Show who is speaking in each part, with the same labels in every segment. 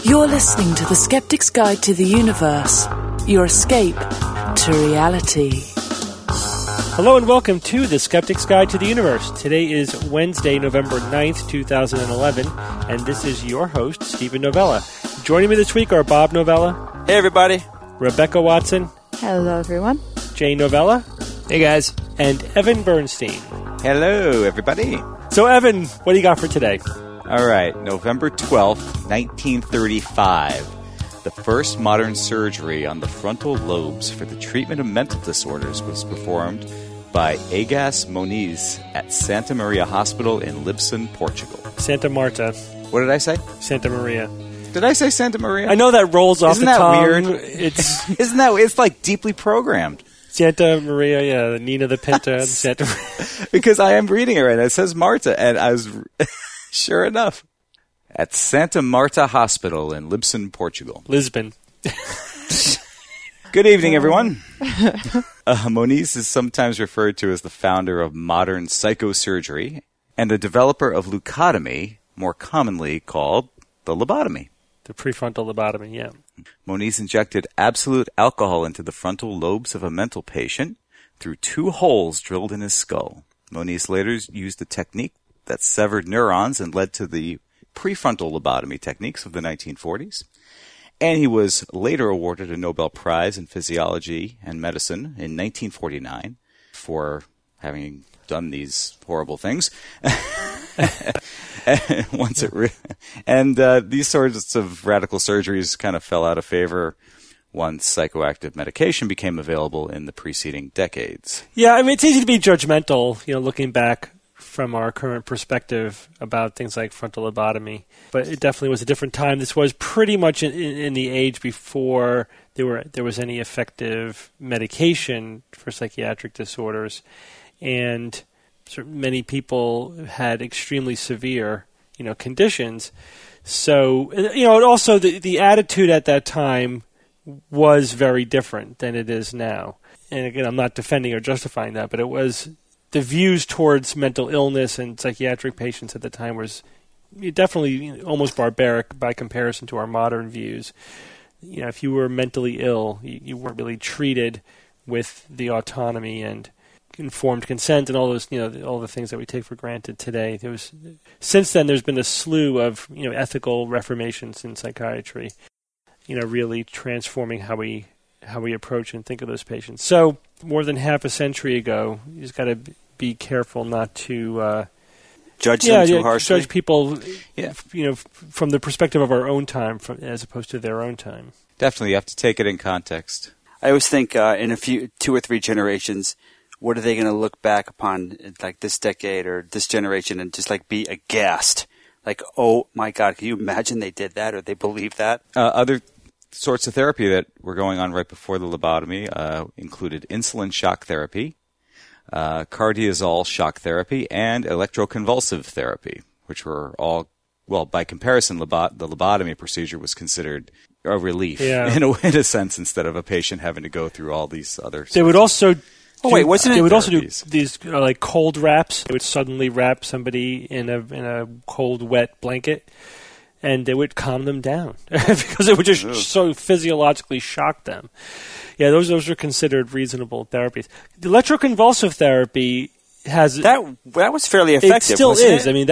Speaker 1: You're listening to The Skeptic's Guide to the Universe, your escape to reality.
Speaker 2: Hello and welcome to The Skeptic's Guide to the Universe. Today is Wednesday, November 9th, 2011, and this is your host, Stephen Novella. Joining me this week are Bob Novella.
Speaker 3: Hey, everybody.
Speaker 2: Rebecca Watson.
Speaker 4: Hello, everyone.
Speaker 2: Jay Novella.
Speaker 3: Hey, guys.
Speaker 2: And Evan Bernstein.
Speaker 5: Hello, everybody.
Speaker 2: So, Evan, what do you got for today?
Speaker 5: All right, November 12th, 1935. The first modern surgery on the frontal lobes for the treatment of mental disorders was performed by Egas Moniz at Santa Maria Hospital in Lisbon, Portugal.
Speaker 2: Santa Marta.
Speaker 5: What did I say?
Speaker 2: Santa Maria.
Speaker 5: Did I say Santa Maria?
Speaker 2: I know that rolls off
Speaker 5: Isn't
Speaker 2: the
Speaker 5: that
Speaker 2: tongue.
Speaker 5: weird?
Speaker 2: It's
Speaker 5: like deeply programmed.
Speaker 2: Santa Maria, yeah, Nina the Pinta, Santa Maria.
Speaker 5: Because I am reading it right now. It says Marta, and I was sure enough. At Santa Marta Hospital in Lisbon, Portugal.
Speaker 2: Lisbon.
Speaker 5: Good evening, everyone. Moniz is sometimes referred to as the founder of modern psychosurgery and the developer of leucotomy, more commonly called the lobotomy.
Speaker 2: The prefrontal lobotomy, yeah.
Speaker 5: Moniz injected absolute alcohol into the frontal lobes of a mental patient through 2 holes drilled in his skull. Moniz later used a technique that severed neurons and led to the prefrontal lobotomy techniques of the 1940s. And he was later awarded a Nobel Prize in Physiology and Medicine in 1949 for having done these horrible things. These sorts of radical surgeries kind of fell out of favor once psychoactive medication became available in the preceding decades.
Speaker 2: Yeah, I mean, it's easy to be judgmental, looking back from our current perspective about things like frontal lobotomy. But it definitely was a different time. This was pretty much in the age before there was any effective medication for psychiatric disorders. And many people had extremely severe, conditions. So, also the attitude at that time was very different than it is now. And again, I'm not defending or justifying that, but it was the views towards mental illness and psychiatric patients at the time was definitely almost barbaric by comparison to our modern views. If you were mentally ill, you weren't really treated with the autonomy and informed consent and all those, all the things that we take for granted today. Since then, there's been a slew of, ethical reformations in psychiatry, really transforming how we approach and think of those patients. So more than half a century ago, you just got to be careful not to
Speaker 3: judge them too harshly.
Speaker 2: Judge people, from the perspective of our own time, as opposed to their own time.
Speaker 5: Definitely, you have to take it in context.
Speaker 3: I always think in a few 2 or 3 generations, what are they going to look back upon, like this decade or this generation, and just like be aghast, like, oh my God, can you imagine they did that or they believed that?
Speaker 5: Other sorts of therapy that were going on right before the lobotomy included insulin shock therapy, cardiazol shock therapy, and electroconvulsive therapy, which were all, well, by comparison, the lobotomy procedure was considered a relief in a sense, instead of a patient having to go through all these other.
Speaker 2: They would also.
Speaker 3: They would
Speaker 2: also do these like cold wraps. They would suddenly wrap somebody in a cold, wet blanket, and they would calm them down because it would just so physiologically shock them. Yeah, those are considered reasonable therapies. The electroconvulsive therapy has
Speaker 3: that was fairly effective.
Speaker 2: It still is.
Speaker 3: It?
Speaker 2: I mean,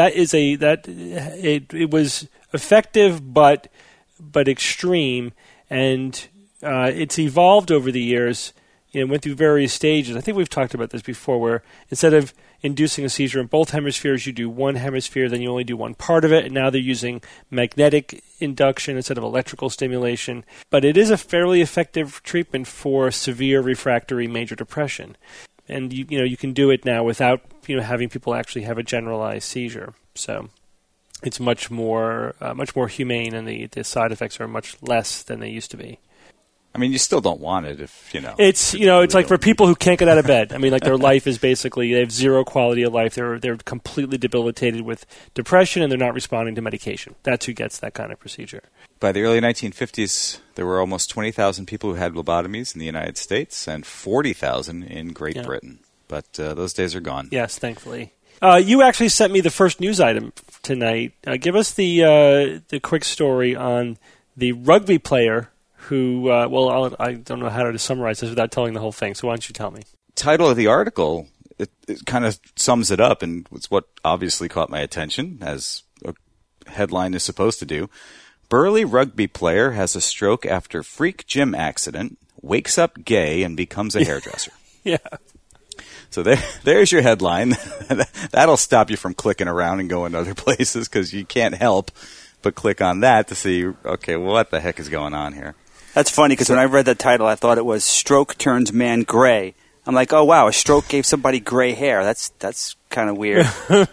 Speaker 2: it was effective, but extreme, and it's evolved over the years. Went through various stages. I think we've talked about this before, where instead of inducing a seizure in both hemispheres, you do one hemisphere, then you only do one part of it, and now they're using magnetic induction instead of electrical stimulation. But it is a fairly effective treatment for severe refractory major depression. And you can do it now without having people actually have a generalized seizure. So it's much more humane, and the side effects are much less than they used to be.
Speaker 5: I mean, you still don't want it if,
Speaker 2: It's, it's like for people who can't get out of bed. I mean, like their life is basically, they have zero quality of life. They're completely debilitated with depression, and they're not responding to medication. That's who gets that kind of procedure.
Speaker 5: By the early 1950s, there were almost 20,000 people who had lobotomies in the United States and 40,000 in Great Britain. But those days are gone.
Speaker 2: Yes, thankfully. You actually sent me the first news item tonight. Give us the quick story on the rugby player who, I don't know how to summarize this without telling the whole thing, so why don't you tell me?
Speaker 5: Title of the article, it kind of sums it up, and it's what obviously caught my attention, as a headline is supposed to do. Burly rugby player has a stroke after freak gym accident, wakes up gay, and becomes a hairdresser.
Speaker 2: Yeah.
Speaker 5: So there's your headline. That'll stop you from clicking around and going to other places because you can't help but click on that to see, okay, what the heck is going on here?
Speaker 3: That's funny because when I read that title, I thought it was "Stroke Turns Man Gray." I'm like, oh wow, a stroke gave somebody gray hair. That's kind of weird. I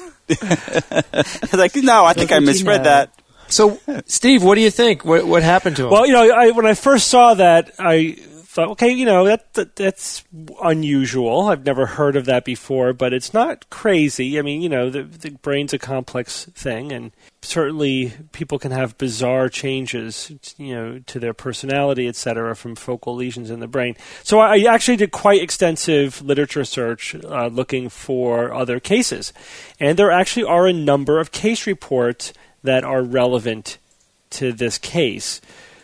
Speaker 3: was like, no, I think I misread that.
Speaker 4: So, Steve, what do you think? What happened to him?
Speaker 2: Well, when I first saw that, I thought, okay, that's unusual. I've never heard of that before, but it's not crazy. I mean, the brain's a complex thing, and certainly people can have bizarre changes, to their personality, et cetera, from focal lesions in the brain. So I actually did quite extensive literature search looking for other cases, and there actually are a number of case reports that are relevant to this case.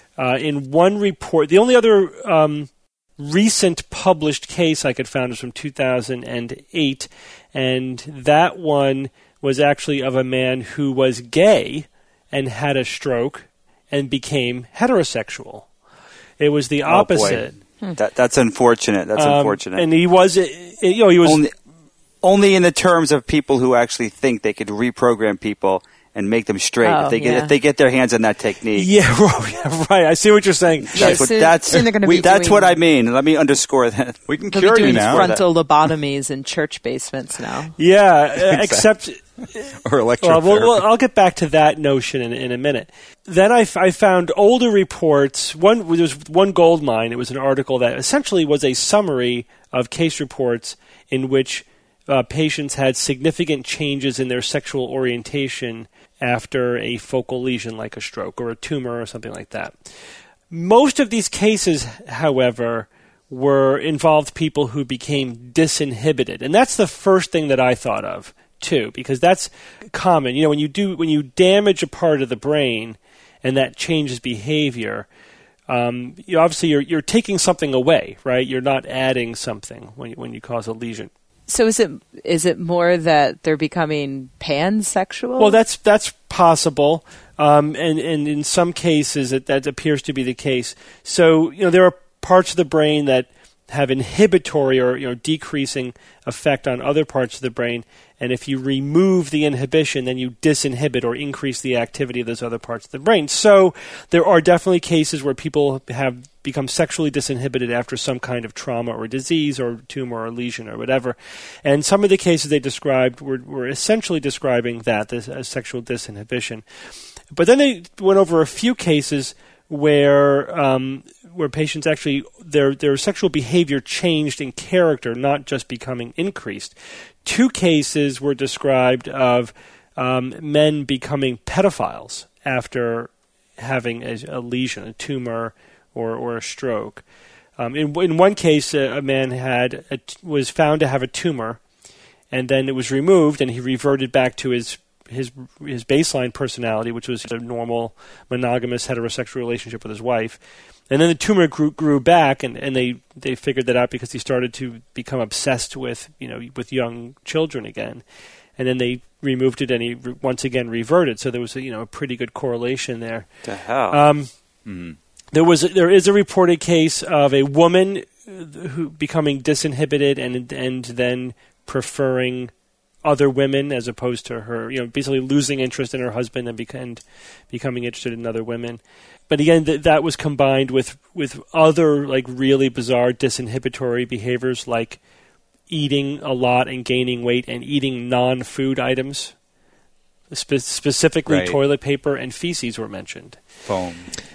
Speaker 2: In one report, the only other recent published case I could find was from 2008, and that one was actually of a man who was gay and had a stroke and became heterosexual. It was the opposite.
Speaker 3: That's unfortunate. That's unfortunate.
Speaker 2: And he was, he was
Speaker 3: only in the terms of people who actually think they could reprogram people and make them straight if they get their hands on that technique.
Speaker 2: Yeah, right. I see what you're saying.
Speaker 3: That's what I mean. Let me underscore that.
Speaker 5: We can cure you now.
Speaker 6: Frontal lobotomies in church basements now.
Speaker 2: Yeah, except
Speaker 5: or electrotherapy.
Speaker 2: Well, I'll get back to that notion in a minute. Then I found older reports. There was one gold mine. It was an article that essentially was a summary of case reports in which patients had significant changes in their sexual orientation after a focal lesion like a stroke or a tumor or something like that. Most of these cases, however, involved people who became disinhibited. And that's the first thing that I thought of, too, because that's common. When you damage a part of the brain and that changes behavior, obviously you're taking something away, right? You're not adding something when you cause a lesion.
Speaker 6: So is it more that they're becoming pansexual?
Speaker 2: Well, that's possible, and in some cases that appears to be the case. So there are parts of the brain that have inhibitory or decreasing effect on other parts of the brain, and if you remove the inhibition, then you disinhibit or increase the activity of those other parts of the brain. So there are definitely cases where people have become sexually disinhibited after some kind of trauma or disease or tumor or lesion or whatever. And some of the cases they described were essentially describing that as sexual disinhibition. But then they went over a few cases where patients actually their sexual behavior changed in character, not just becoming increased. 2 cases were described of men becoming pedophiles after having a lesion, a tumor, or a stroke. In one case, a man was found to have a tumor, and then it was removed, and he reverted back to his baseline personality, which was a normal monogamous heterosexual relationship with his wife. And then the tumor grew back, and they figured that out because he started to become obsessed with young children again. And then they removed it, and he once again reverted. So there was a pretty good correlation there.
Speaker 3: The hell.
Speaker 2: There is a reported case of a woman who becoming disinhibited and then preferring other women as opposed to her, basically losing interest in her husband and becoming interested in other women. But again, that was combined with other really bizarre disinhibitory behaviors like eating a lot and gaining weight and eating non-food items. Specifically, toilet paper and feces were mentioned.
Speaker 5: Foam.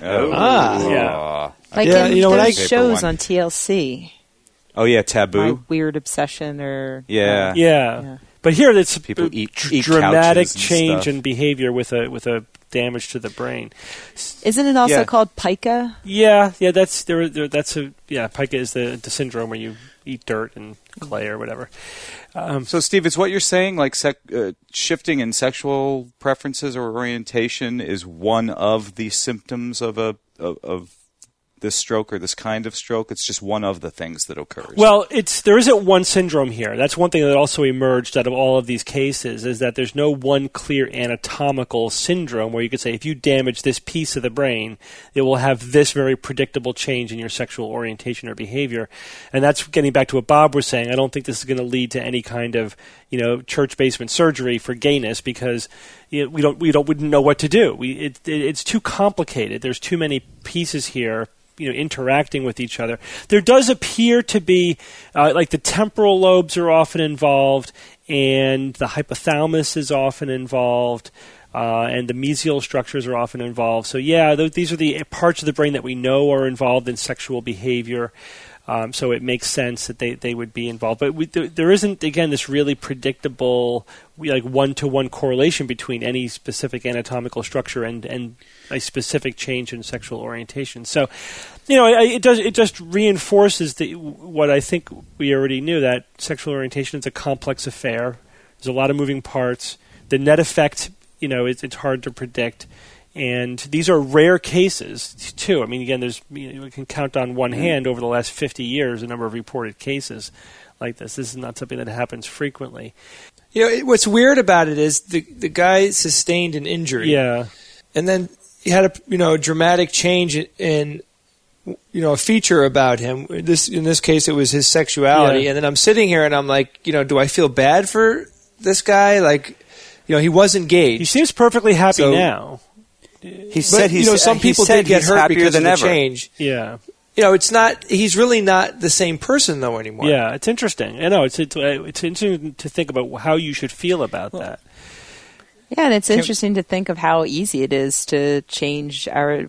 Speaker 2: Yeah.
Speaker 6: Like in those shows on TLC.
Speaker 5: Oh yeah, Taboo.
Speaker 6: My Weird Obsession or
Speaker 2: yeah. But here it's
Speaker 5: people eat
Speaker 2: dramatic change
Speaker 5: stuff.
Speaker 2: in behavior with a damage to the brain.
Speaker 6: Isn't it also called pica?
Speaker 2: Yeah. Pica is the syndrome where you eat dirt and clay or whatever.
Speaker 5: So, Steve, it's what you're saying, like shifting in sexual preferences or orientation is one of the symptoms of this stroke or this kind of stroke. It's just one of the things that occurs.
Speaker 2: Well, there isn't one syndrome here. That's one thing that also emerged out of all of these cases, is that there's no one clear anatomical syndrome where you could say if you damage this piece of the brain, it will have this very predictable change in your sexual orientation or behavior. And that's getting back to what Bob was saying. I don't think this is going to lead to any kind of church basement surgery for gayness, because we wouldn't know what to do. It's too complicated. There's too many pieces here, interacting with each other. There does appear to be, like the temporal lobes are often involved, and the hypothalamus is often involved, and the mesial structures are often involved. So these are the parts of the brain that we know are involved in sexual behavior. So it makes sense that they would be involved. But there isn't, again, this really predictable, like one-to-one correlation between any specific anatomical structure and a specific change in sexual orientation. So, it just reinforces what I think we already knew, that sexual orientation is a complex affair. There's a lot of moving parts. The net effect, it's hard to predict. And these are rare cases, too. I mean, again, we can count on one hand over the last 50 years the number of reported cases like this. This is not something that happens frequently.
Speaker 4: What's weird about it is the guy sustained an injury.
Speaker 2: Yeah.
Speaker 4: And then he had a dramatic change in a feature about him. In this case, it was his sexuality. Yeah. And then I'm sitting here and I'm like, do I feel bad for this guy? Like, he was engaged.
Speaker 2: He seems perfectly happy now.
Speaker 3: He said
Speaker 4: some people did get hurt because of the change.
Speaker 2: Yeah.
Speaker 4: It's not. He's really not the same person though anymore.
Speaker 2: Yeah, it's interesting. I know it's interesting to think about how you should feel about that.
Speaker 6: Yeah, and it's interesting to think of how easy it is to change our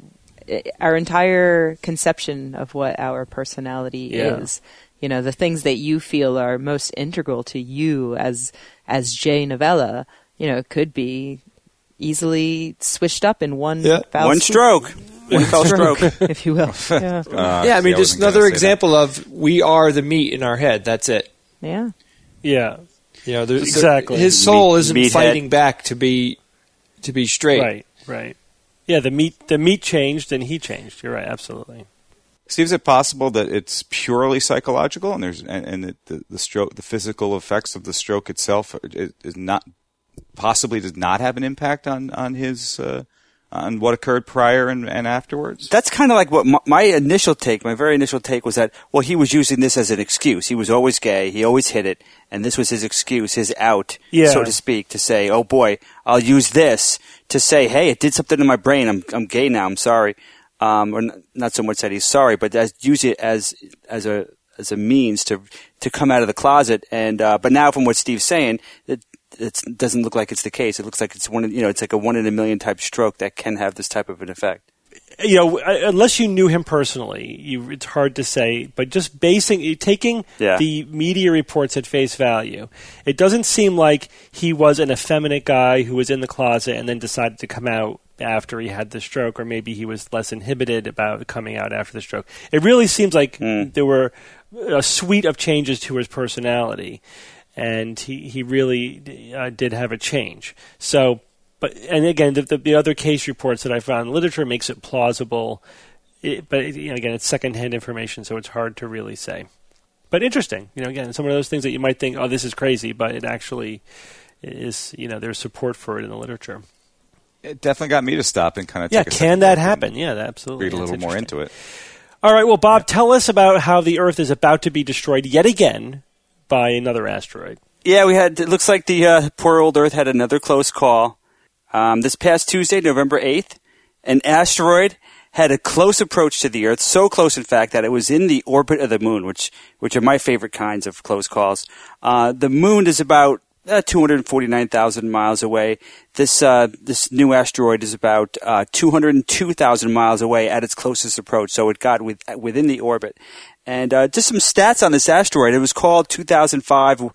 Speaker 6: entire conception of what our personality is. The things that you feel are most integral to you as Jay Novella, could be easily switched up in one foul
Speaker 3: one stroke. One fell stroke,
Speaker 6: if you will. Yeah.
Speaker 4: I mean, just another example of we are the meat in our head. That's it.
Speaker 6: Yeah.
Speaker 2: Yeah.
Speaker 4: Exactly. His soul isn't fighting back to be straight.
Speaker 2: Right. Yeah, the meat changed and he changed. You're right, absolutely.
Speaker 5: Steve, is it possible that it's purely psychological and the stroke, the physical effects of the stroke itself is not possibly does not have an impact on his on what occurred prior and afterwards?
Speaker 3: That's kind of like what my very initial take was that, well, he was using this as an excuse. He was always gay. He always hid it. And this was his excuse, his out, so to speak, to say, oh boy, I'll use this to say, hey, it did something to my brain. I'm gay now. I'm sorry. Or not so much that he's sorry, but use it as a means to come out of the closet. And, but now from what Steve's saying, it doesn't look like it's the case. It looks like it's it's like a 1 in a million type stroke that can have this type of an effect.
Speaker 2: Unless you knew him personally, it's hard to say. But just taking the media reports at face value, it doesn't seem like he was an effeminate guy who was in the closet and then decided to come out after he had the stroke, or maybe he was less inhibited about coming out after the stroke. It really seems like there were a suite of changes to his personality. And he really did have a change. So, and again, the other case reports that I found in the literature makes it plausible. Again, it's secondhand information, so it's hard to really say. But interesting. Again, some of those things that you might think, oh, this is crazy, but it actually is. There's support for it in the literature.
Speaker 5: It definitely got me to stop and kind of take a
Speaker 2: can that happen? Yeah, absolutely.
Speaker 5: Read a little more into it.
Speaker 2: All right. Well, Bob, tell us about how the Earth is about to be destroyed yet again by another asteroid.
Speaker 3: Yeah, it looks like the poor old Earth had another close call. This past Tuesday, November 8th, an asteroid had a close approach to the Earth, so close, in fact, that it was in the orbit of the Moon, which are my favorite kinds of close calls. The Moon is about 249,000 miles away. This new asteroid is about 202,000 miles away at its closest approach, so it got within the orbit. And just some stats on this asteroid. It was called 2005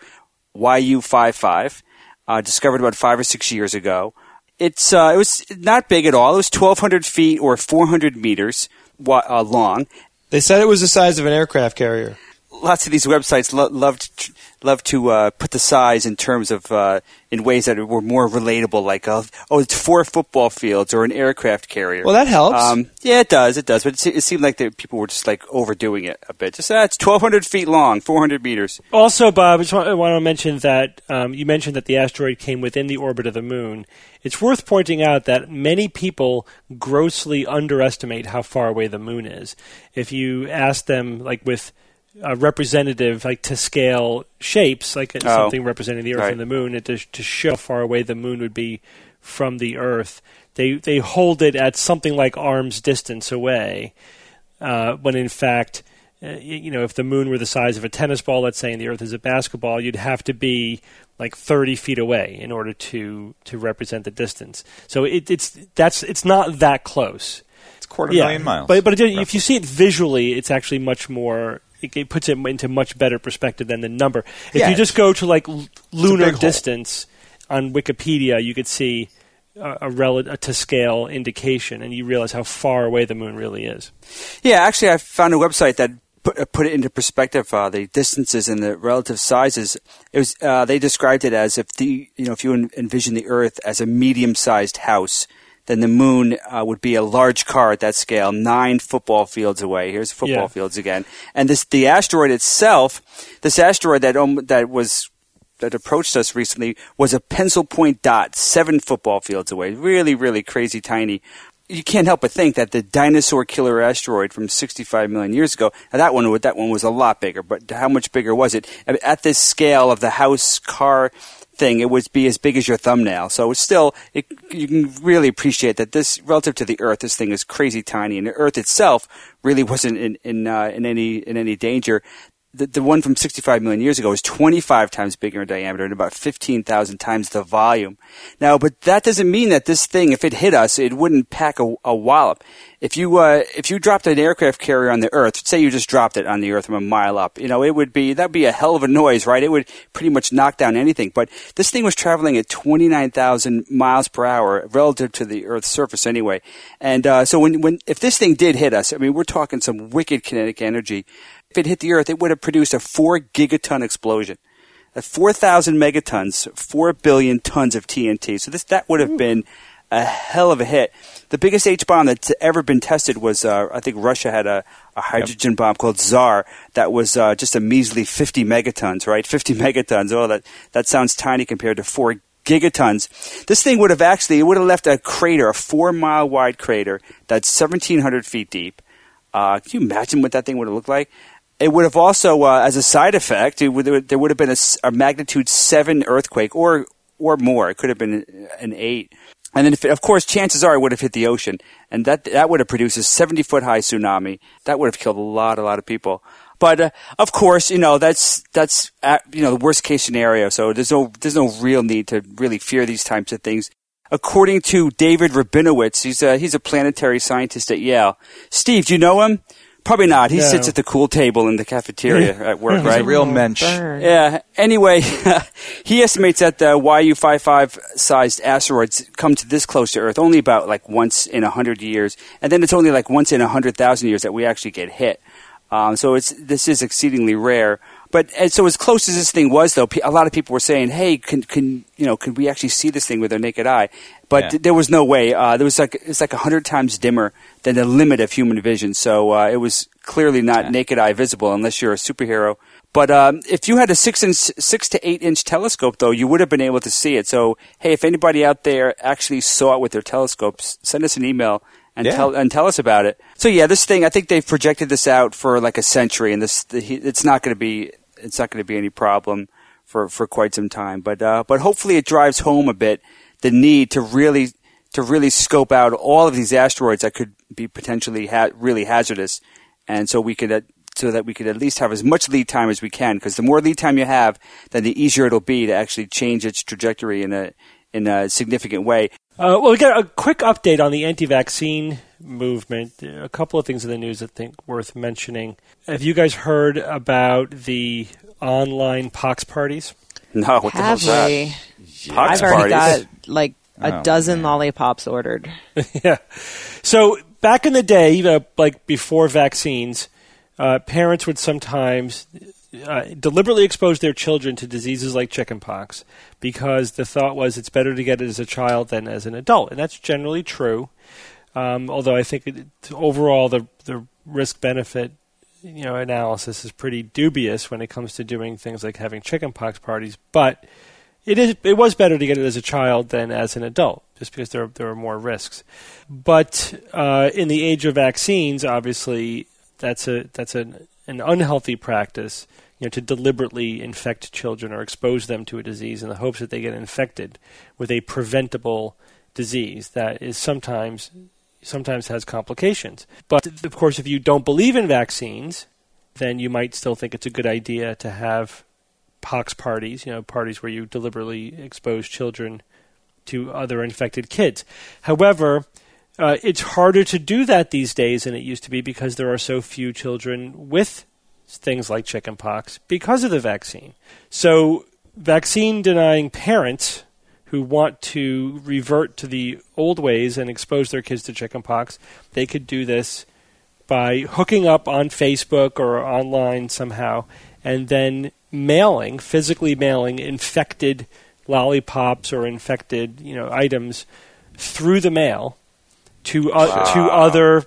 Speaker 3: YU-55, discovered about 5 or 6 years ago. It was not big at all. It was 1,200 feet or 400 meters long.
Speaker 4: They said it was the size of an aircraft carrier.
Speaker 3: lots of these websites love to put the size in terms of in ways that were more relatable, like it's 4 football fields or an aircraft carrier.
Speaker 4: Well, that helps.
Speaker 3: Yeah, it does. But it seemed like people were just like overdoing it a bit. Just it's 1,200 feet long, 400 meters.
Speaker 2: Also, Bob, I want to mention that you mentioned that the asteroid came within the orbit of the moon. It's worth pointing out that many people grossly underestimate how far away the moon is. If you ask them, like with representative, like to scale shapes, like something representing the Earth and the Moon, and to show how far away the moon would be from the Earth, they hold it at something like arm's distance away, when in fact, if the moon were the size of a tennis ball, let's say, and the Earth is a basketball, you'd have to be like 30 feet away in order to represent the distance. So it's not that close.
Speaker 5: It's 250,000 miles.
Speaker 2: But if you see it visually, it's actually much more. It puts it into much better perspective than the number. If you just go to like lunar distance on Wikipedia, you could see a to scale indication, and you realize how far away the moon really is.
Speaker 3: Yeah, actually, I found a website that put it into perspective. The distances and the relative sizes. It was they described it as if you envision the Earth as a medium-sized house, then the moon would be a large car at that scale, 9 football fields away. Here's football fields again. And the asteroid itself, this asteroid that approached us recently was a pencil point dot, 7 football fields away. Really, really crazy tiny. You can't help but think that the dinosaur killer asteroid from 65 million years ago, now that one was a lot bigger, but how much bigger was it? At this scale of the house car thing, it would be as big as your thumbnail. So it's still, you can really appreciate that this, relative to the Earth, this thing is crazy tiny, and the Earth itself really wasn't in any danger. The one from 65 million years ago is 25 times bigger in diameter and about 15,000 times the volume. Now, but that doesn't mean that this thing, if it hit us, it wouldn't pack a wallop. If you dropped an aircraft carrier on the Earth, say you just dropped it on the Earth from a mile up, that'd be a hell of a noise, right? It would pretty much knock down anything. But this thing was traveling at 29,000 miles per hour relative to the Earth's surface anyway. And so if this thing did hit us, I mean, we're talking some wicked kinetic energy. If it hit the Earth, it would have produced a 4 gigaton explosion. At 4,000 megatons, 4 billion tons of TNT. So that would have been a hell of a hit. The biggest H-bomb that's ever been tested was, I think Russia had a hydrogen bomb called Tsar that was just a measly 50 megatons, right? 50 megatons. Oh, that sounds tiny compared to 4 gigatons. This thing would have left a crater, a 4-mile wide crater that's 1,700 feet deep. Can you imagine what that thing would have looked like? It would have also, as a side effect, there would have been a magnitude 7 earthquake or more. It could have been an 8. And then, of course, chances are it would have hit the ocean, and that would have produced a 70-foot-high tsunami. That would have killed a lot of people. But of course, that's the worst case scenario. So there's no real need to really fear these types of things. According to David Rabinowitz, he's a planetary scientist at Yale. Steve, do you know him? Probably not. He sits at the cool table in the cafeteria at work, right?
Speaker 5: He's a real mensch.
Speaker 3: Yeah. Anyway, he estimates that the YU-55-sized asteroids come to this close to Earth only about like once in 100 years, and then it's only like once in 100,000 years that we actually get hit. So this is exceedingly rare. But so as close as this thing was, though, a lot of people were saying, "Hey, can we actually see this thing with our naked eye?" But there was no way. It's like 100 times dimmer than the limit of human vision. So it was clearly not naked eye visible unless you're a superhero. But if you had a 6 to 8 inch telescope, though, you would have been able to see it. So hey, if anybody out there actually saw it with their telescopes, send us an email and tell us about it. So yeah, this thing, I think they've projected this out for like a century, and it's not going to be any problem for quite some time. But hopefully it drives home a bit the need to really scope out all of these asteroids that could be potentially really hazardous, and so that we could at least have as much lead time as we can. Because the more lead time you have, then the easier it'll be to actually change its trajectory in a significant way.
Speaker 2: Well, we got a quick update on the anti-vaccine movement. A couple of things in the news I think worth mentioning. Have you guys heard about the online pox parties?
Speaker 3: No, what the hell's that?
Speaker 6: I've already got like a dozen lollipops ordered.
Speaker 2: Yeah. So back in the day, like before vaccines, parents would sometimes deliberately exposed their children to diseases like chickenpox because the thought was it's better to get it as a child than as an adult. And that's generally true, although I think overall the risk-benefit analysis is pretty dubious when it comes to doing things like having chickenpox parties. But it was better to get it as a child than as an adult, just because there are more risks. But in the age of vaccines, obviously, that's an unhealthy practice, to deliberately infect children or expose them to a disease in the hopes that they get infected with a preventable disease that is sometimes has complications. But of course, if you don't believe in vaccines, then you might still think it's a good idea to have pox parties, parties where you deliberately expose children to other infected kids. However, it's harder to do that these days than it used to be because there are so few children with things like chickenpox because of the vaccine. So vaccine-denying parents who want to revert to the old ways and expose their kids to chickenpox, they could do this by hooking up on Facebook or online somehow and then physically mailing infected lollipops or infected, items through the mail to other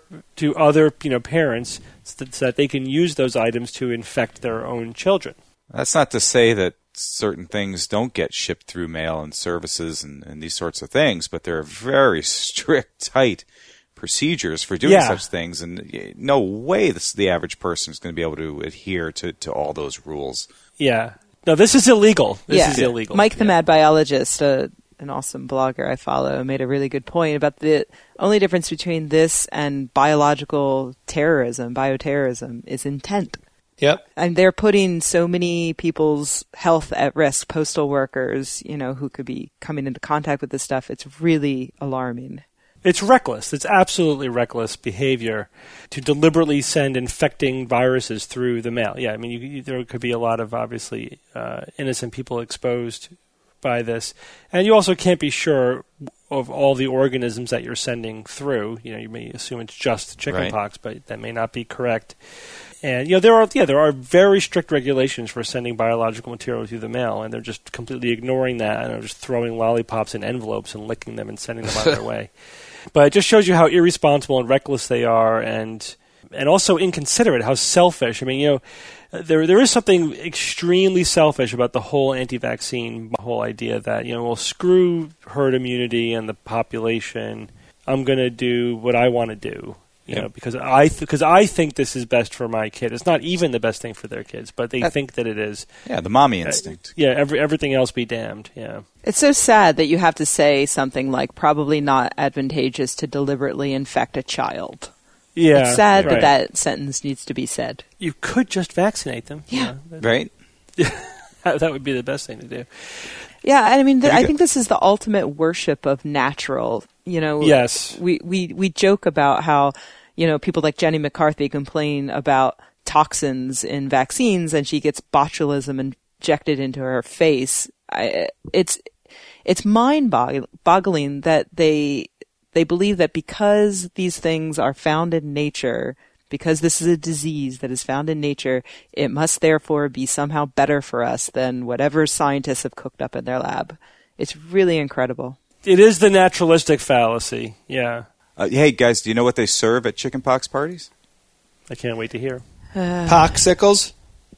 Speaker 2: parents so that they can use those items to infect their own children.
Speaker 5: That's not to say that certain things don't get shipped through mail and services and these sorts of things, but there are very strict, tight procedures for doing such things, and no way the average person is going to be able to adhere to all those rules.
Speaker 2: Yeah. No, this is illegal. This is illegal.
Speaker 6: Mike the Mad Biologist, an awesome blogger I follow, made a really good point about the only difference between this and biological terrorism, bioterrorism, is intent.
Speaker 4: Yep.
Speaker 6: And they're putting so many people's health at risk, postal workers, who could be coming into contact with this stuff. It's really alarming.
Speaker 2: It's reckless. It's absolutely reckless behavior to deliberately send infecting viruses through the mail. Yeah, I mean, there could be a lot of, obviously, innocent people exposed by this. And you also can't be sure of all the organisms that you're sending through. You may assume it's just chickenpox, but that may not be correct. And there are very strict regulations for sending biological material through the mail, and they're just completely ignoring that and are just throwing lollipops in envelopes and licking them and sending them on their way. But it just shows you how irresponsible and reckless they are, and also inconsiderate, how selfish. I mean, there is something extremely selfish about the whole anti-vaccine whole idea that, well, screw herd immunity and the population. I'm going to do what I want to do. Because I think this is best for my kid. It's not even the best thing for their kids, but they think that it is.
Speaker 5: Yeah, the mommy instinct.
Speaker 2: Everything else be damned. Yeah.
Speaker 6: It's so sad that you have to say something like probably not advantageous to deliberately infect a child.
Speaker 2: Yeah,
Speaker 6: it's sad that sentence needs to be said.
Speaker 2: You could just vaccinate them.
Speaker 6: Yeah.
Speaker 5: Right?
Speaker 2: That would be the best thing to do.
Speaker 6: Yeah, I mean, I think this is the ultimate worship of natural.
Speaker 2: Yes.
Speaker 6: We joke about how, people like Jenny McCarthy complain about toxins in vaccines and she gets botulism injected into her face. It's mind-boggling that they believe that because these things are found in nature, because this is a disease that is found in nature, it must therefore be somehow better for us than whatever scientists have cooked up in their lab. It's really incredible.
Speaker 2: It is the naturalistic fallacy, yeah.
Speaker 5: Hey, guys, do you know what they serve at chickenpox parties?
Speaker 2: I can't wait to hear.
Speaker 4: Poxicles?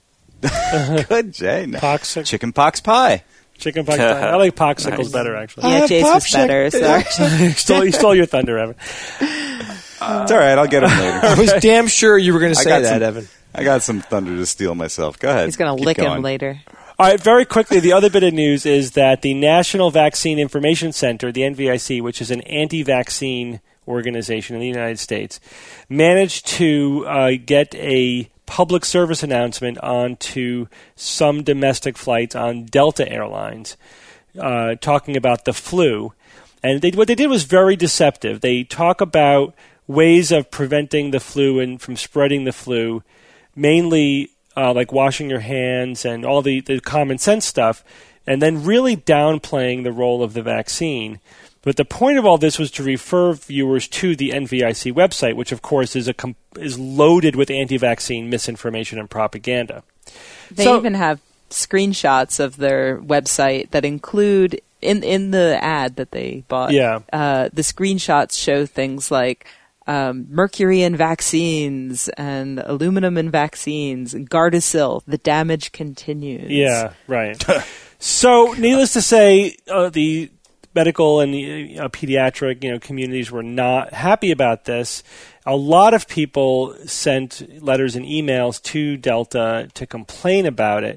Speaker 5: Good, Jay. No.
Speaker 2: Chickenpox
Speaker 5: pie.
Speaker 2: Chickenpox pie. I like popsicles better, actually.
Speaker 6: Yeah, Jace was better. Sorry.
Speaker 2: You stole your thunder, Evan.
Speaker 5: It's all right. I'll get them later.
Speaker 4: I was damn sure you were going to say that, Evan.
Speaker 5: I got some thunder to steal myself. Go ahead.
Speaker 6: He's going to lick him later.
Speaker 2: All right, very quickly, the other bit of news is that the National Vaccine Information Center, the NVIC, which is an anti-vaccine organization in the United States, managed to get a public service announcement onto some domestic flights on Delta Airlines, talking about the flu. And what they did was very deceptive. They talk about ways of preventing the flu and from spreading the flu, mainly like washing your hands and all the common sense stuff, and then really downplaying the role of the vaccine. But the point of all this was to refer viewers to the NVIC website, which of course is loaded with anti-vaccine misinformation and propaganda.
Speaker 6: They even have screenshots of their website that include in the ad that they bought.
Speaker 2: Yeah.
Speaker 6: The screenshots show things like mercury in vaccines and aluminum in vaccines and Gardasil. The damage continues.
Speaker 2: Yeah, right. So, needless to say, the medical and pediatric communities were not happy about this. A lot of people sent letters and emails to Delta to complain about it.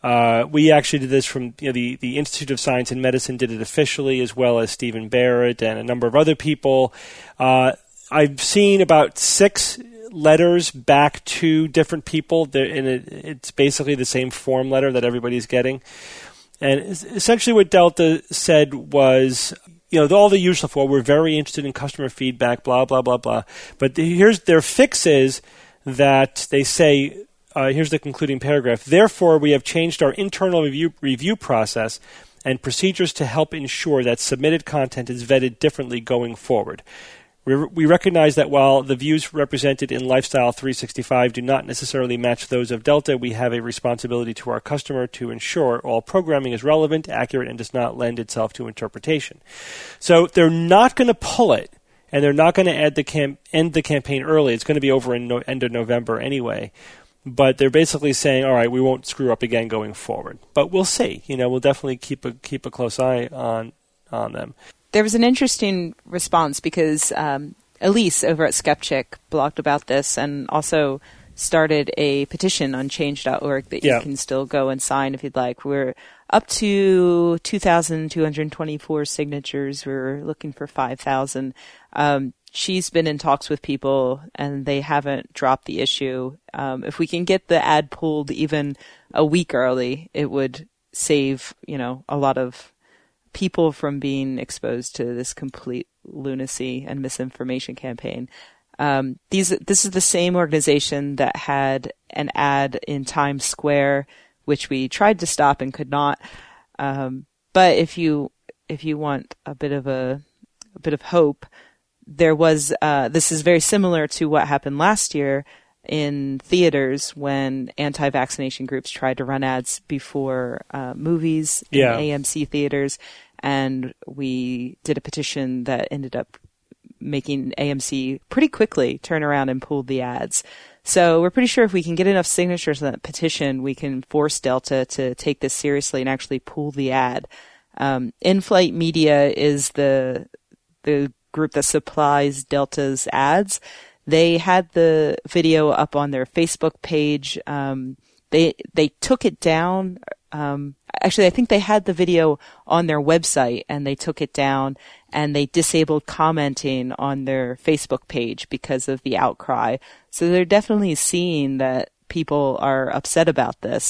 Speaker 2: We actually did this from the Institute of Science and Medicine did it officially, as well as Stephen Barrett and a number of other people. I've seen about 6 letters back to different people. It's basically the same form letter that everybody's getting. And essentially what Delta said was, all the usual for, we're very interested in customer feedback, blah, blah, blah, blah. But here's their fix is that they say, here's the concluding paragraph, therefore we have changed our internal review process and procedures to help ensure that submitted content is vetted differently going forward. We recognize that while the views represented in Lifestyle 365 do not necessarily match those of Delta, we have a responsibility to our customer to ensure all programming is relevant, accurate, and does not lend itself to interpretation. So they're not going to pull it, and they're not going to end the campaign early. It's going to be over in end of November anyway. But they're basically saying, all right, we won't screw up again going forward. But we'll see. We'll definitely keep a close eye on them.
Speaker 6: There was an interesting response because Elise over at Skeptic blogged about this and also started a petition on change.org that you can still go and sign if you'd like. We're up to 2,224 signatures. We're looking for 5,000. She's been in talks with people and they haven't dropped the issue. If we can get the ad pulled even a week early, it would save, a lot of people from being exposed to this complete lunacy and misinformation campaign. This is the same organization that had an ad in Times Square, which we tried to stop and could not. But if you want a bit of hope, there was this is very similar to what happened last year in theaters when anti-vaccination groups tried to run ads before movies in AMC theaters. And we did a petition that ended up making AMC pretty quickly turn around and pull the ads. So we're pretty sure if we can get enough signatures on that petition, we can force Delta to take this seriously and actually pull the ad. In-Flight Media is the group that supplies Delta's ads. They had the video up on their Facebook page. They took it down. Actually, I think they had the video on their website and they took it down and they disabled commenting on their Facebook page because of the outcry. So they're definitely seeing that people are upset about this.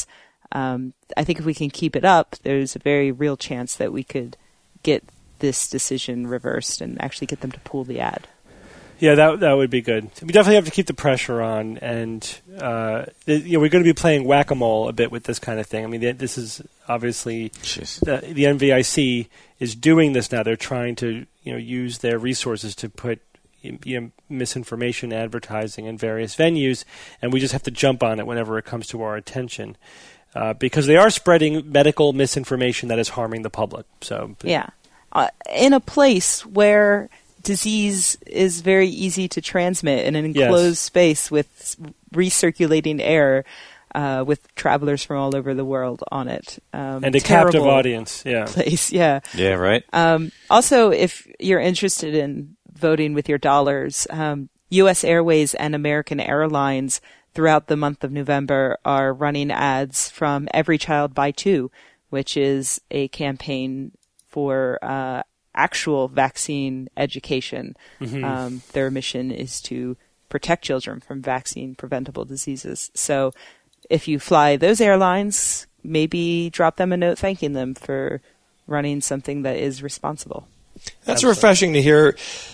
Speaker 6: I think if we can keep it up, there's a very real chance that we could get this decision reversed and actually get them to pull the ad.
Speaker 2: Yeah, that would be good. We definitely have to keep the pressure on, and we're going to be playing whack-a-mole a bit with this kind of thing. I mean, this is obviously the NVIC is doing this now. They're trying to use their resources to put misinformation advertising in various venues, and we just have to jump on it whenever it comes to our attention because they are spreading medical misinformation that is harming the public. So
Speaker 6: in a place where disease is very easy to transmit in an enclosed space with recirculating air, with travelers from all over the world on it.
Speaker 2: And a captive audience,
Speaker 6: place, yeah.
Speaker 5: Yeah, right.
Speaker 6: Also, if you're interested in voting with your dollars, U.S. Airways and American Airlines throughout the month of November are running ads from Every Child Buy Two, which is a campaign for actual vaccine education. Mm-hmm. Their mission is to protect children from vaccine-preventable diseases. So if you fly those airlines, maybe drop them a note thanking them for running something that is responsible.
Speaker 4: That's refreshing to hear,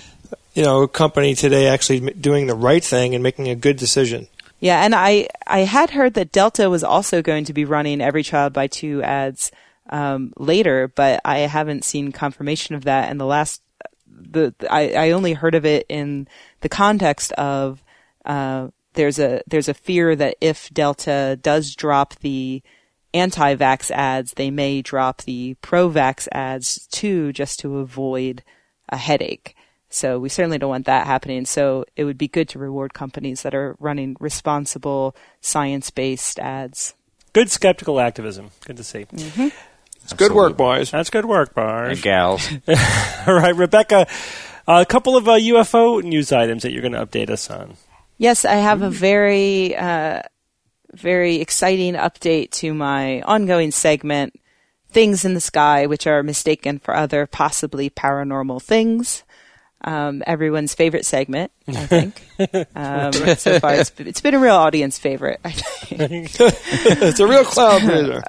Speaker 4: a company today actually doing the right thing and making a good decision.
Speaker 6: Yeah, and I had heard that Delta was also going to be running Every Child Buy Two ads later, but I haven't seen confirmation of that. And I only heard of it in the context of there's a fear that if Delta does drop the anti-vax ads, they may drop the pro-vax ads too, just to avoid a headache. So we certainly don't want that happening. So it would be good to reward companies that are running responsible, science-based ads.
Speaker 2: Good skeptical activism. Good to see.
Speaker 6: Mm-hmm.
Speaker 4: It's good work, boys.
Speaker 2: That's good work, boys.
Speaker 5: And gals.
Speaker 2: All right, Rebecca, a couple of UFO news items that you're going to update us on.
Speaker 6: Yes, I have a very exciting update to my ongoing segment, Things in the Sky, which are mistaken for other possibly paranormal things. Everyone's favorite segment, I think. So far, it's been a real audience favorite, I think.
Speaker 4: It's a real cloud raiser.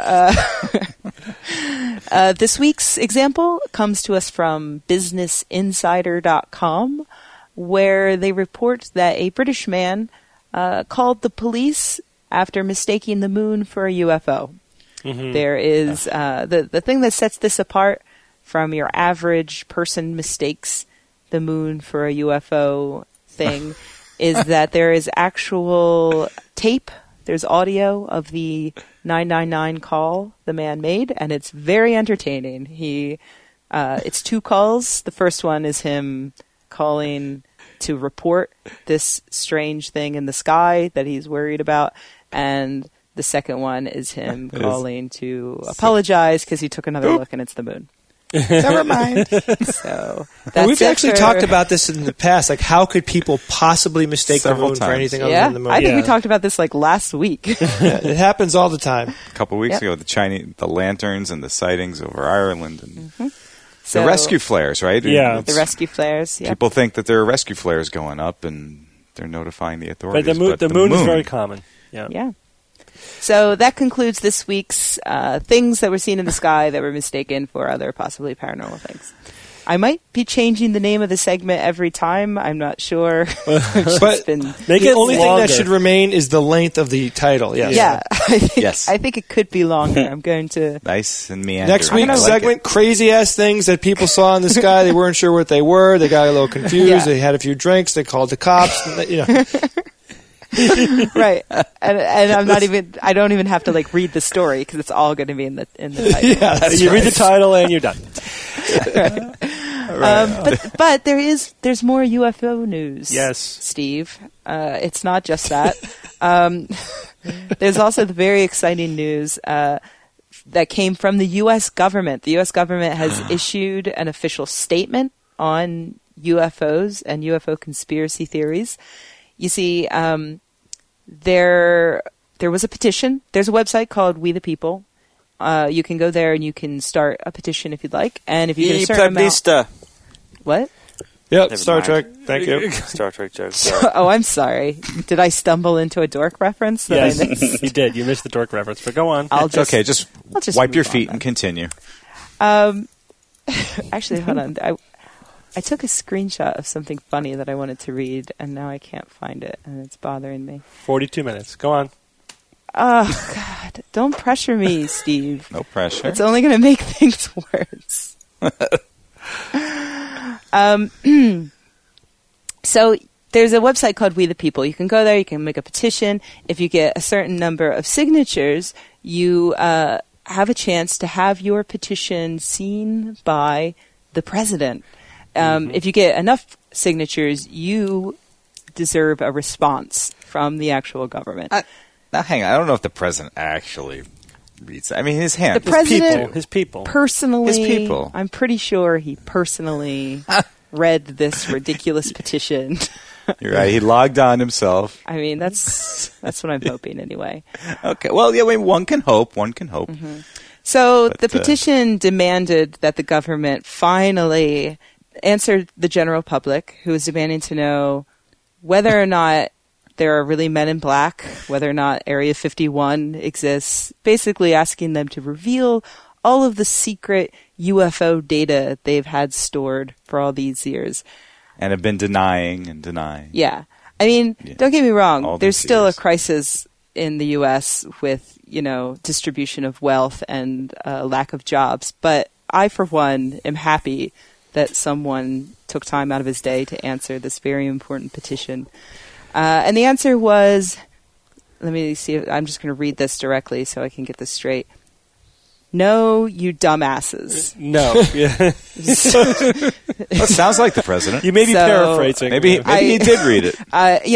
Speaker 6: This week's example comes to us from BusinessInsider.com, where they report that a British man called the police after mistaking the moon for a UFO. Mm-hmm. There is the thing that sets this apart from your average person mistakes the moon for a UFO thing is that there is actual tape. There's audio of the 999 call the man made, and it's very entertaining. It's 2 calls. The first one is him calling to report this strange thing in the sky that he's worried about, and the second one is him calling to apologize because he took another look and it's the moon.
Speaker 4: Never mind.
Speaker 6: So
Speaker 4: we've actually talked about this in the past. Like, how could people possibly mistake the moon for anything other than the moon?
Speaker 6: I think we talked about this like last week.
Speaker 4: It happens all the time.
Speaker 5: A couple of weeks ago, the lanterns and the sightings over Ireland and
Speaker 6: So,
Speaker 5: the rescue flares, right?
Speaker 2: Yeah,
Speaker 6: the rescue flares. Yep.
Speaker 5: People think that there are rescue flares going up, and they're notifying the authorities.
Speaker 2: But the moon is very common.
Speaker 6: Yeah. So that concludes this week's things that were seen in the sky that were mistaken for other possibly paranormal things. I might be changing the name of the segment every time. I'm not sure.
Speaker 4: But the only thing that should remain is the length of the title. Yes.
Speaker 6: Yeah.
Speaker 5: Yes.
Speaker 6: I think it could be longer. I'm going to...
Speaker 5: Nice and meandering.
Speaker 4: Next week's segment, crazy-ass things that people saw in the sky. They weren't sure what they were. They got a little confused. Yeah. They had a few drinks. They called the cops.
Speaker 6: Right, and I'm not even. I don't even have to read the story because it's all going to be in the title.
Speaker 4: Yeah,
Speaker 2: you read the title and you're done.
Speaker 6: Right. But there's more UFO news.
Speaker 2: Yes,
Speaker 6: Steve. It's not just that. There's also the very exciting news that came from the U.S. government. The U.S. government has issued an official statement on UFOs and UFO conspiracy theories. You see, there was a petition. There's a website called We the People. You can go there and you can start a petition if you'd like. And if you get a certain amount... What?
Speaker 4: Yep,
Speaker 3: Never
Speaker 4: Star
Speaker 3: mind.
Speaker 4: Trek. Thank you.
Speaker 3: Star Trek joke.
Speaker 6: Oh, I'm sorry. Did I stumble into a dork reference that I missed?
Speaker 2: You did. You missed the dork reference, but go on.
Speaker 5: It's okay. Just wipe your feet and continue.
Speaker 6: Actually, hold on. I took a screenshot of something funny that I wanted to read, and now I can't find it, and it's bothering me.
Speaker 2: 42 minutes. Go on.
Speaker 6: Oh, God. Don't pressure me, Steve.
Speaker 5: No pressure.
Speaker 6: It's only going to make things worse. So there's a website called We the People. You can go there. You can make a petition. If you get a certain number of signatures, you have a chance to have your petition seen by the president. If you get enough signatures, you deserve a response from the actual government.
Speaker 5: Now, hang on. I don't know if the president actually reads it. I mean, his hand.
Speaker 6: The president,
Speaker 2: his people.
Speaker 6: Personally,
Speaker 5: his people.
Speaker 6: I'm pretty sure he personally read this ridiculous petition.
Speaker 5: You're right. He logged on himself.
Speaker 6: I mean, that's what I'm hoping anyway.
Speaker 5: Okay. Well, yeah. I mean, one can hope. One can hope.
Speaker 6: Mm-hmm. So the petition demanded that the government finally answer the general public, who is demanding to know whether or not there are really men in black, whether or not Area 51 exists, basically asking them to reveal all of the secret UFO data they've had stored for all these years.
Speaker 5: And have been denying and denying.
Speaker 6: Yeah. I mean, don't get me wrong. There's still
Speaker 5: years.
Speaker 6: a crisis in the U.S. with, distribution of wealth and lack of jobs. But I, for one, am happy that someone took time out of his day to answer this very important petition. And the answer was, let me see, I'm just going to read this directly so I can get this straight. No, you dumbasses.
Speaker 2: No. Yeah.
Speaker 5: That sounds like the president.
Speaker 2: You may be paraphrasing.
Speaker 5: Maybe he did read it.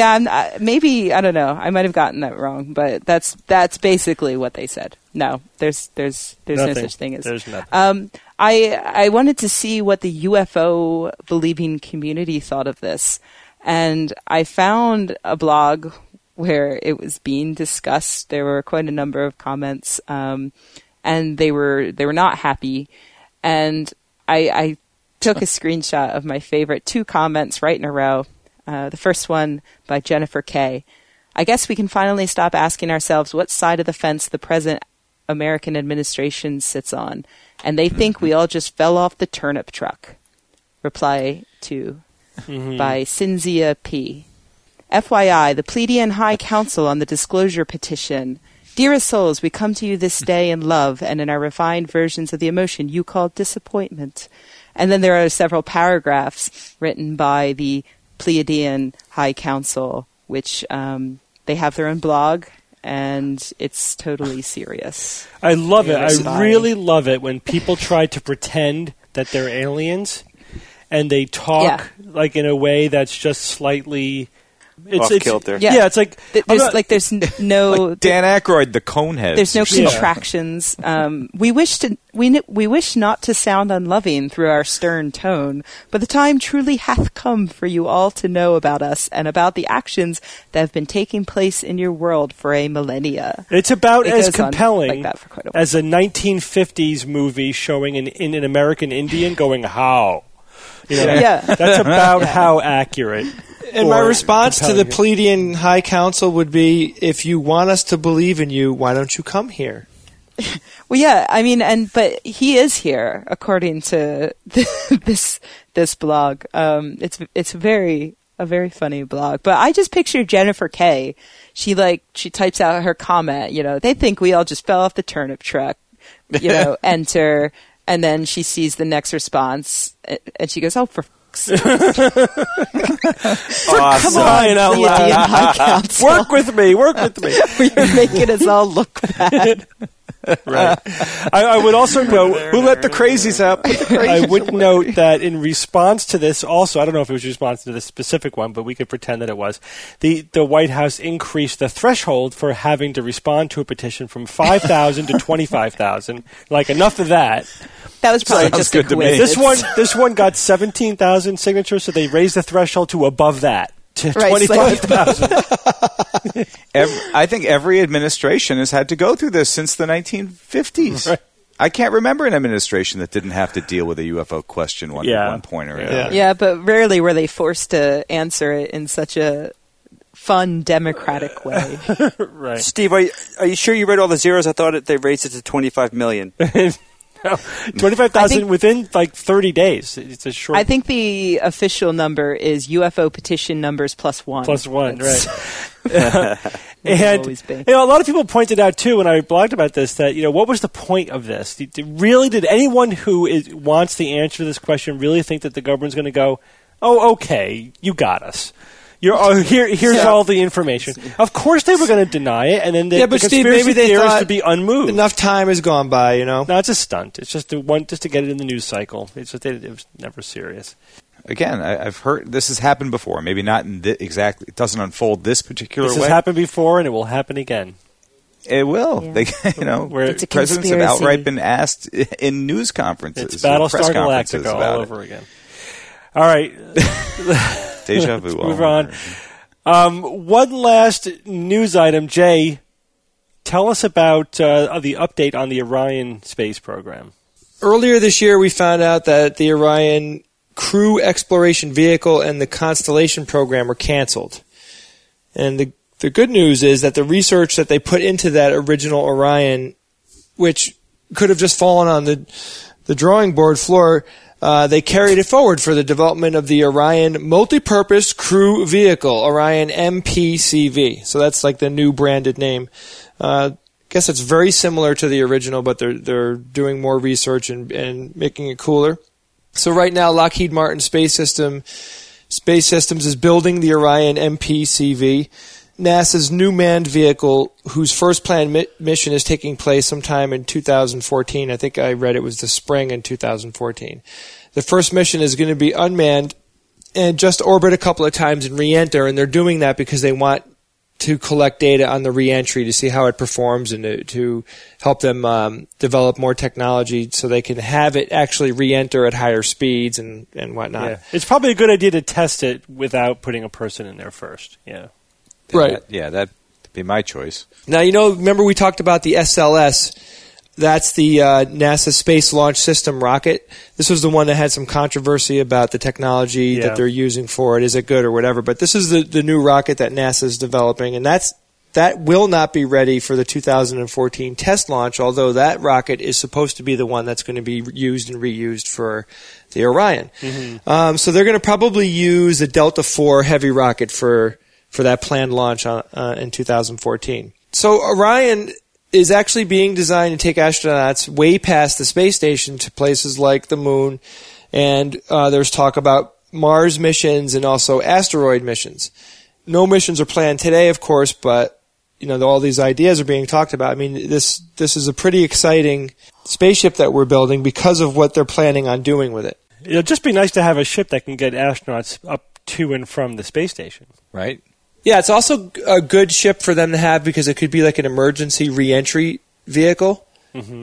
Speaker 6: Maybe, I don't know. I might have gotten that wrong, but that's basically what they said. No, there's no such thing as.
Speaker 2: There's nothing.
Speaker 6: I wanted to see what the UFO believing community thought of this, and I found a blog where it was being discussed. There were quite a number of comments, and they were not happy. And I took a screenshot of my favorite 2 comments right in a row. The first one by Jennifer K. I guess we can finally stop asking ourselves what side of the fence the present American administration sits on, and they think we all just fell off the turnip truck. Reply to by Cynthia P. FYI, the Pleiadian High Council on the Disclosure Petition. Dearest souls, we come to you this day in love and in our refined versions of the emotion you call disappointment. And then there are several paragraphs written by the Pleiadian High Council, which they have their own blog, and it's totally serious.
Speaker 2: I love it. I really love it when people try to pretend that they're aliens, and they talk like in a way that's just slightly...
Speaker 3: off kilter.
Speaker 6: Yeah,
Speaker 2: it's like
Speaker 6: there's no
Speaker 5: like Dan Aykroyd, the Coneheads.
Speaker 6: There's no contractions. We wish not to sound unloving through our stern tone, but the time truly hath come for you all to know about us and about the actions that have been taking place in your world for a millennia.
Speaker 2: It's about as compelling
Speaker 6: like that for quite a while.
Speaker 2: as a 1950s movie showing an American Indian going how. That's about how accurate.
Speaker 4: And my response to the Pleiadian High Council would be, if you want us to believe in you, why don't you come here?
Speaker 6: Well, yeah, I mean, but he is here, according to this blog. It's a very funny blog. But I just picture Jennifer K. She types out her comment. They think we all just fell off the turnip truck. Enter, and then she sees the next response, and she goes, "Oh, for."
Speaker 2: Awesome.
Speaker 6: Come on, High Council.
Speaker 2: Work with me.
Speaker 6: You're making us all look bad.
Speaker 2: Right. I would also note, who let the crazies out? I would note that in response to this, also, I don't know if it was a response to this specific one, but we could pretend that it was. The White House increased the threshold for having to respond to a petition from 5,000 to 25,000. Like, enough of that.
Speaker 6: That was probably just a coincidence.
Speaker 2: This one got 17,000 signatures, so they raised the threshold to above that. To 25,000.
Speaker 5: I think every administration has had to go through this since the 1950s. Right. I can't remember an administration that didn't have to deal with a UFO question at one point or another.
Speaker 6: Yeah, but rarely were they forced to answer it in such a fun, democratic way.
Speaker 2: Right.
Speaker 3: Steve, are you sure you read all the zeros? I thought they raised it to 25 million.
Speaker 2: No, 25,000 within 30 days. It's a short.
Speaker 6: I think the official number is UFO petition numbers +1.
Speaker 2: +1, right. And a lot of people pointed out too when I blogged about this that what was the point of this? Did anyone who wants the answer to this question really think that the government's going to go, "Oh, okay, you got us. Here's all the information." Of course they were going to deny it, and then the conspiracy theorists would be unmoved.
Speaker 4: Enough time has gone by, No,
Speaker 2: it's a stunt. It's just to get it in the news cycle. It's just it was never serious.
Speaker 5: Again, I've heard this has happened before. Maybe not in exactly. It doesn't unfold this particular way.
Speaker 2: This has happened before, and it will happen again.
Speaker 5: It will.
Speaker 6: Yeah.
Speaker 5: Where presidents have outright been asked in news conferences.
Speaker 2: It's Battlestar Galactica all over again. All right.
Speaker 5: Deja vu.
Speaker 2: Move on. One last news item. Jay, tell us about the update on the Orion space program.
Speaker 4: Earlier this year, we found out that the Orion Crew Exploration Vehicle and the Constellation program were canceled. And the good news is that the research that they put into that original Orion, which could have just fallen on the drawing board floor, they carried it forward for the development of the Orion Multipurpose Crew Vehicle, Orion MPCV. So that's like the new branded name. I guess it's very similar to the original, but they're doing more research and making it cooler. So right now, Lockheed Martin Space System Space Systems is building the Orion MPCV, NASA's new manned vehicle, whose first planned mission is taking place sometime in 2014. I think I read it was the spring in 2014. The first mission is going to be unmanned and just orbit a couple of times and re-enter, and they're doing that because they want to collect data on the re-entry to see how it performs and to help them develop more technology so they can have it actually re-enter at higher speeds and whatnot.
Speaker 2: Yeah. It's probably a good idea to test it without putting a person in there first. Yeah.
Speaker 4: Right.
Speaker 5: That'd be my choice.
Speaker 4: Now, remember we talked about the SLS. That's the NASA Space Launch System rocket. This was the one that had some controversy about the technology that they're using for it. Is it good or whatever? But this is the new rocket that NASA is developing, and that will not be ready for the 2014 test launch, although that rocket is supposed to be the one that's going to be used and reused for the Orion. Mm-hmm. So they're going to probably use the Delta IV Heavy rocket for that planned launch in 2014. So Orion is actually being designed to take astronauts way past the space station to places like the moon, and there's talk about Mars missions and also asteroid missions. No missions are planned today, of course, but all these ideas are being talked about. I mean, this is a pretty exciting spaceship that we're building because of what they're planning on doing with it.
Speaker 2: It'll just be nice to have a ship that can get astronauts up to and from the space station.
Speaker 5: Right.
Speaker 4: Yeah, it's also a good ship for them to have because it could be like an emergency re-entry vehicle. Mm-hmm.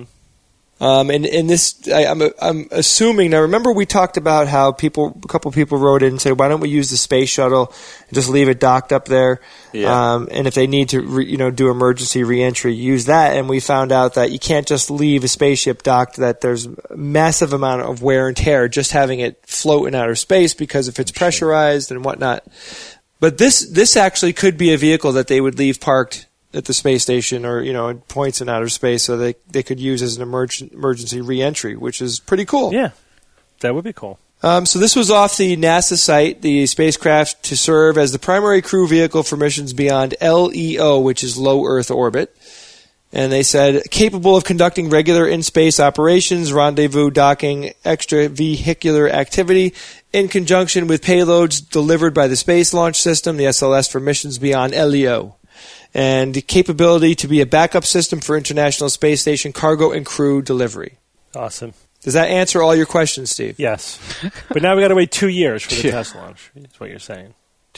Speaker 4: And this, I'm assuming. Now, remember we talked about how a couple people wrote in and said, "Why don't we use the space shuttle and just leave it docked up there?
Speaker 3: Yeah.
Speaker 4: And if they need to, do emergency re-entry, use that." And we found out that you can't just leave a spaceship docked. That there's a massive amount of wear and tear just having it float in outer space because if it's pressurized and whatnot. But this actually could be a vehicle that they would leave parked at the space station or, at points in outer space so they could use as an emergency re-entry, which is pretty cool.
Speaker 2: Yeah, that would be cool.
Speaker 4: So this was off the NASA site, the spacecraft to serve as the primary crew vehicle for missions beyond LEO, which is low Earth orbit. And they said, capable of conducting regular in-space operations, rendezvous, docking, extravehicular activity, in conjunction with payloads delivered by the Space Launch System, the SLS, for missions beyond LEO. And the capability to be a backup system for International Space Station cargo and crew delivery.
Speaker 2: Awesome.
Speaker 4: Does that answer all your questions, Steve?
Speaker 2: Yes. But now we got to wait 2 years for the test launch. That's what you're saying.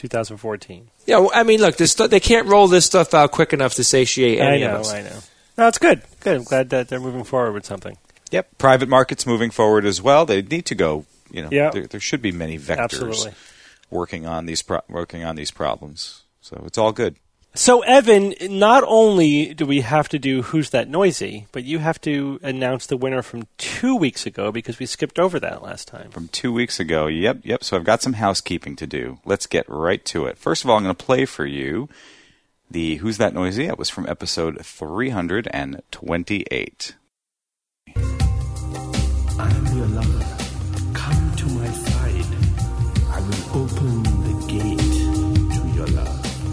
Speaker 2: 2014.
Speaker 4: Yeah, well, I mean, look, they can't roll this stuff out quick enough to satiate any of us.
Speaker 2: I know. No, it's good. Good. I'm glad that they're moving forward with something.
Speaker 5: Yep. Private markets moving forward as well. They need to go.
Speaker 2: Yep.
Speaker 5: There should be many vectors
Speaker 2: Absolutely.
Speaker 5: working on these problems. So it's all good.
Speaker 2: So, Evan, not only do we have to do Who's That Noisy, but you have to announce the winner from 2 weeks ago because we skipped over that last time.
Speaker 5: From 2 weeks ago. Yep. So I've got some housekeeping to do. Let's get right to it. First of all, I'm going to play for you the Who's That Noisy. That was from episode 328.
Speaker 7: I am your lover. Come to my side. I will open the gate to your love.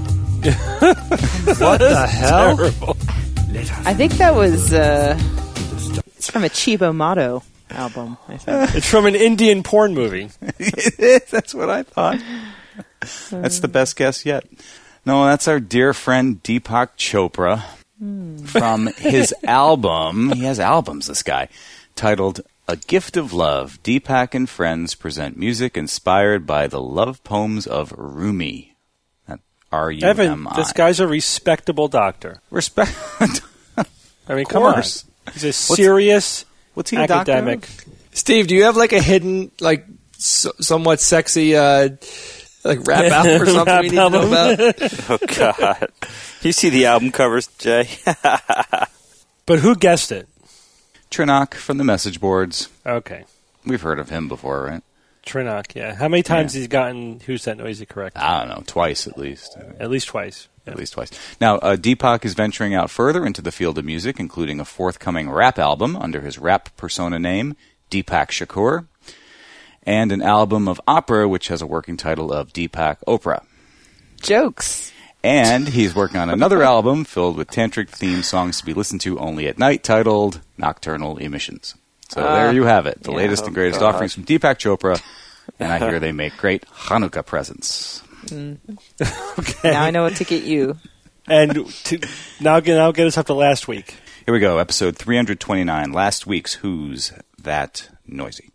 Speaker 4: What the hell?
Speaker 2: Terrible.
Speaker 6: I think that was it's from a Chibo Motto album, I think.
Speaker 2: It's from an Indian porn movie.
Speaker 5: That's what I thought. That's the best guess yet. No, that's our dear friend Deepak Chopra from his album. He has albums, this guy, titled A Gift of Love. Deepak and friends present music inspired by the love poems of Rumi. R-U-M-I.
Speaker 2: Evan, this guy's a respectable doctor.
Speaker 5: Respect.
Speaker 2: I mean, come on. He's a serious
Speaker 5: what's he
Speaker 2: academic.
Speaker 5: A doctor of?
Speaker 4: Steve, do you have like a hidden, somewhat sexy, rap album or something we need to know about?
Speaker 3: Oh, God. You see the album covers, Jay?
Speaker 2: But who guessed it?
Speaker 5: Trinak from the message boards.
Speaker 2: Okay.
Speaker 5: We've heard of him before, right?
Speaker 2: Trinak, yeah. How many times has he gotten Who's That Noisy correct?
Speaker 5: I don't know. Twice at least.
Speaker 2: At least twice. Yeah.
Speaker 5: At least twice. Now, Deepak is venturing out further into the field of music, including a forthcoming rap album under his rap persona name, Deepak Shakur, and an album of opera which has a working title of Deepak Oprah.
Speaker 6: Jokes.
Speaker 5: And he's working on another album filled with tantric theme songs to be listened to only at night, titled Nocturnal Emissions. So there you have it, the latest and greatest offerings from Deepak Chopra And I hear they make great Hanukkah presents.
Speaker 2: Okay.
Speaker 6: Now I know what to get you.
Speaker 2: And now get us up to last week.
Speaker 5: Here we go, episode 329, last week's Who's That Noisy?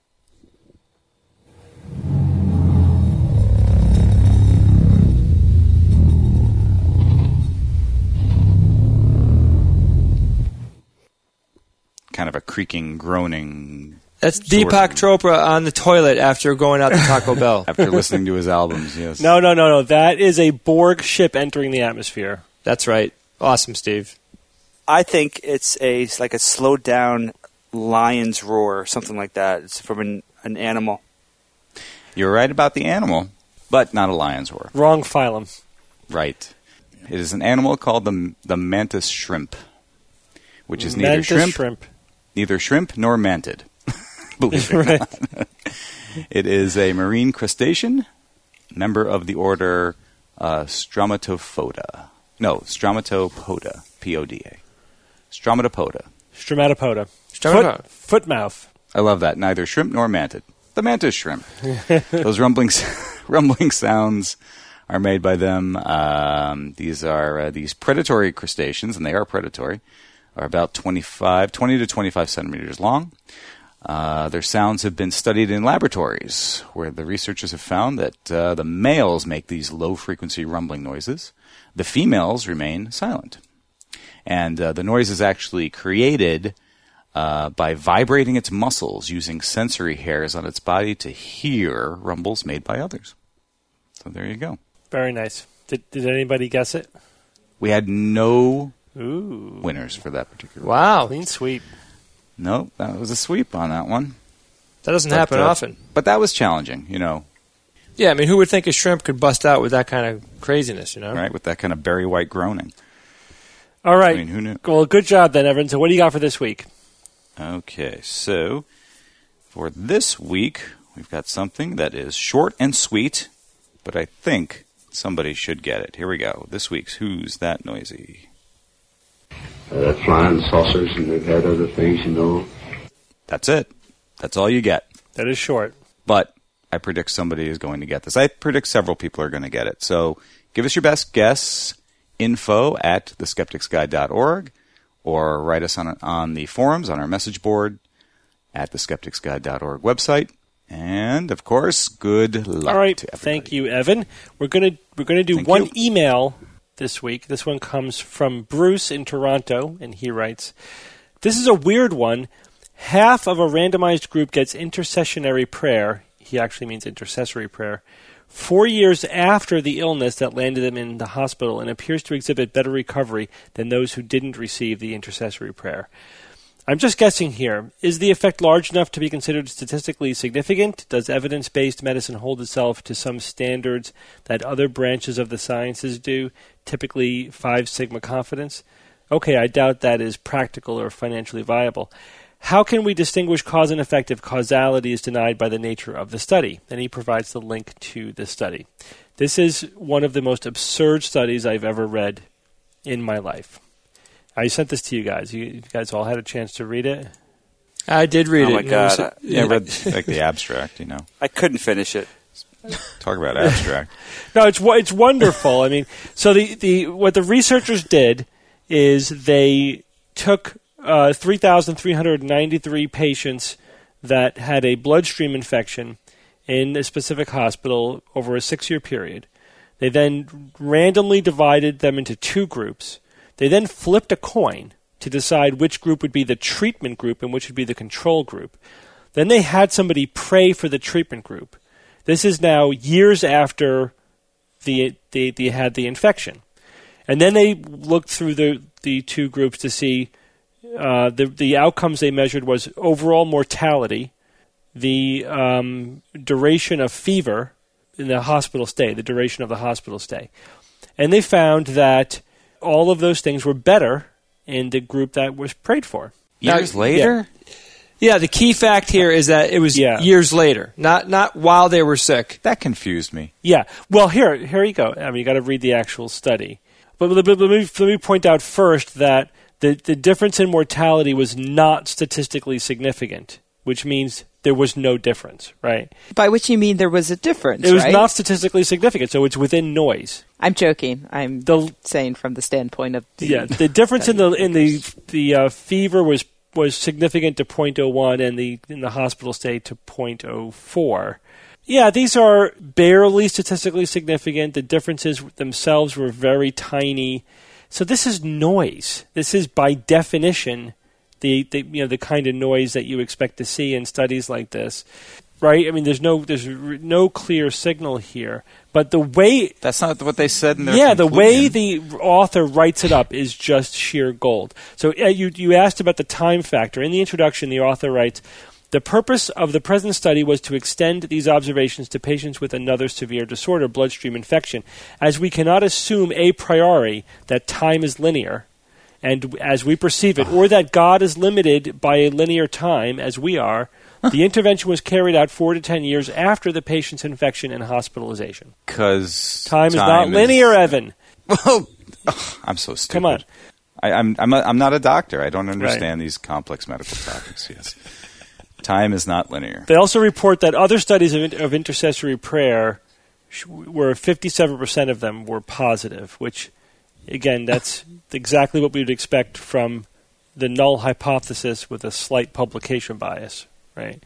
Speaker 5: Kind of a creaking, groaning.
Speaker 4: That's Deepak Chopra on the toilet after going out to Taco Bell.
Speaker 5: After listening to his albums, yes.
Speaker 2: No. That is a Borg ship entering the atmosphere.
Speaker 4: That's right. Awesome, Steve.
Speaker 3: I think it's like a slowed down lion's roar or something like that. It's from an animal.
Speaker 5: You're right about the animal, but not a lion's roar.
Speaker 2: Wrong phylum.
Speaker 5: Right. It is an animal called the mantis shrimp, which is neither shrimp nor mantid. Believe it or not. It is a marine crustacean, member of the order Stromatophoda. No, Stromatophoda, P-O-D-A. Stromatophoda.
Speaker 2: Foot mouth.
Speaker 5: I love that. Neither shrimp nor mantid. The mantis shrimp. Those rumbling sounds are made by them. These are these predatory crustaceans, and they are predatory, are about 20 to 25 centimeters long. Their sounds have been studied in laboratories, where the researchers have found that the males make these low-frequency rumbling noises. The females remain silent. And the noise is actually created by vibrating its muscles using sensory hairs on its body to hear rumbles made by others. So there you go.
Speaker 2: Very nice. Did anybody guess it?
Speaker 5: We had no winners for that particular one.
Speaker 4: Wow.
Speaker 2: Clean sweep.
Speaker 5: No, that was a sweep on that one.
Speaker 4: That doesn't happen often.
Speaker 5: But that was challenging, you know.
Speaker 4: Yeah, I mean, who would think a shrimp could bust out with that kind of craziness, you know?
Speaker 5: Right, with that kind of Barry White groaning.
Speaker 2: All right.
Speaker 5: I mean, who knew?
Speaker 2: Well, good job then, Evan. So what do you got for this week?
Speaker 5: Okay, so for this week, we've got something that is short and sweet, but I think somebody should get it. Here we go. This week's Who's That Noisy?
Speaker 8: Flying saucers, and they've had other things, you know.
Speaker 5: That's it. That's all you get.
Speaker 2: That is short.
Speaker 5: But I predict somebody is going to get this. I predict several people are going to get it. So give us your best guess, info@theskepticsguide.org, or write us on the forums, on our message board at the skepticsguide.org website. And, of course, good luck
Speaker 2: All right.
Speaker 5: to everybody.
Speaker 2: Thank you, Evan. We're gonna do
Speaker 5: Thank
Speaker 2: one
Speaker 5: you.
Speaker 2: email this week. This one comes from Bruce in Toronto, and he writes, "This is a weird one. Half of a randomized group gets intercessionary prayer." He actually means intercessory prayer. 4 years after the illness that landed them in the hospital, and appears to exhibit better recovery than those who didn't receive the intercessory prayer. I'm just guessing here. Is the effect large enough to be considered statistically significant? Does evidence-based medicine hold itself to some standards that other branches of the sciences do, typically 5 sigma confidence? Okay, I doubt that is practical or financially viable. How can we distinguish cause and effect if causality is denied by the nature of the study? And he provides the link to the study. This is one of the most absurd studies I've ever read in my life. I sent this to you guys. You guys all had a chance to read it?
Speaker 4: I did read it.
Speaker 3: Oh, my God.
Speaker 5: Yeah, I read like the abstract, you know.
Speaker 3: I couldn't finish it.
Speaker 5: Talk about abstract.
Speaker 2: No, it's wonderful. I mean, so what the researchers did is they took 3,393 patients that had a bloodstream infection in a specific hospital over a 6-year period. They then randomly divided them into 2 groups. They then flipped a coin to decide which group would be the treatment group and which would be the control group. Then they had somebody pray for the treatment group. This is now years after they had the infection. And then they looked through the 2 groups to see the outcomes they measured was overall mortality, the duration of fever in the hospital stay, the duration of the hospital stay. And they found that all of those things were better in the group that was prayed for.
Speaker 5: Years later?
Speaker 4: Yeah, the key fact here is that it was years later, not while they were sick.
Speaker 5: That confused me.
Speaker 2: Yeah. Well, here you go. I mean, you got to read the actual study. But let me point out first that the difference in mortality was not statistically significant, which means there was no difference, right?
Speaker 6: By which you mean there was a difference,
Speaker 2: It was
Speaker 6: right?
Speaker 2: not statistically significant, so it's within noise.
Speaker 6: I'm joking. I'm saying from the standpoint of
Speaker 2: the difference in the fever was significant to 0.01 and in the hospital stay to 0.04. Yeah, these are barely statistically significant. The differences themselves were very tiny. So this is noise. This is by definition the kind of noise that you expect to see in studies like this. Right? I mean, there's no clear signal here. But the way...
Speaker 5: That's not what they said in their
Speaker 2: conclusion. The way the author writes it up is just sheer gold. So you asked about the time factor. In the introduction, the author writes, the purpose of the present study was to extend these observations to patients with another severe disorder, bloodstream infection, as we cannot assume a priori that time is linear, and as we perceive it, or that God is limited by a linear time, as we are. The intervention was carried out 4 to 10 years after the patient's infection and hospitalization.
Speaker 5: Because
Speaker 2: time is not linear, Evan.
Speaker 5: Well, I'm so stupid.
Speaker 2: Come on.
Speaker 5: I'm not a doctor. I don't understand these complex medical topics. Yes. Time is not linear.
Speaker 2: They also report that other studies of intercessory prayer, where 57% of them were positive, which, again, that's exactly what we would expect from the null hypothesis with a slight publication bias. Right.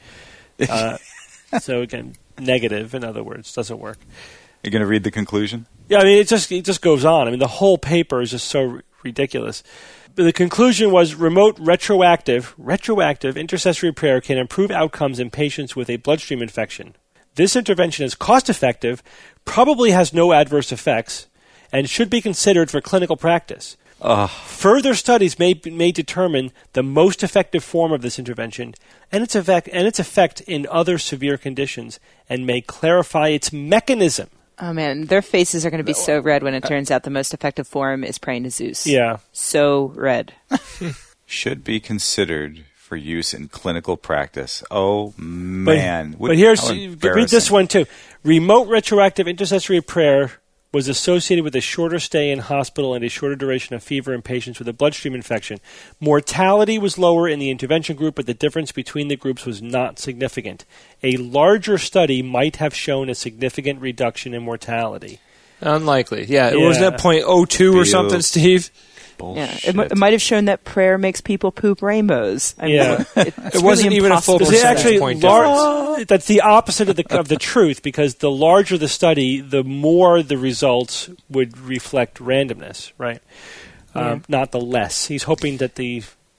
Speaker 2: So again, negative, in other words, doesn't work.
Speaker 5: You're going to read the conclusion?
Speaker 2: Yeah, I mean, it just goes on. I mean, the whole paper is just so ridiculous. But the conclusion was remote retroactive intercessory prayer can improve outcomes in patients with a bloodstream infection. This intervention is cost-effective, probably has no adverse effects, and should be considered for clinical practice. Further studies may determine the most effective form of this intervention and its effect in other severe conditions, and may clarify its mechanism.
Speaker 6: Oh man, their faces are going to be so red when it turns out the most effective form is praying to Zeus.
Speaker 2: Yeah,
Speaker 6: so red.
Speaker 5: Should be considered for use in clinical practice. Oh man!
Speaker 2: But here's read this one too. Remote retroactive intercessory prayer was associated with a shorter stay in hospital and a shorter duration of fever in patients with a bloodstream infection. Mortality was lower in the intervention group, but the difference between the groups was not significant. A larger study might have shown a significant reduction in mortality.
Speaker 4: Unlikely. Yeah, it wasn't at 0.02 or something, Steve?
Speaker 6: Bullshit. Yeah, it might have shown that prayer makes people poop rainbows. I mean,
Speaker 4: it wasn't really even a full percentage point difference.
Speaker 2: That's the opposite of the truth, because the larger the study, the more the results would reflect randomness, right? Not the less. He's hoping that the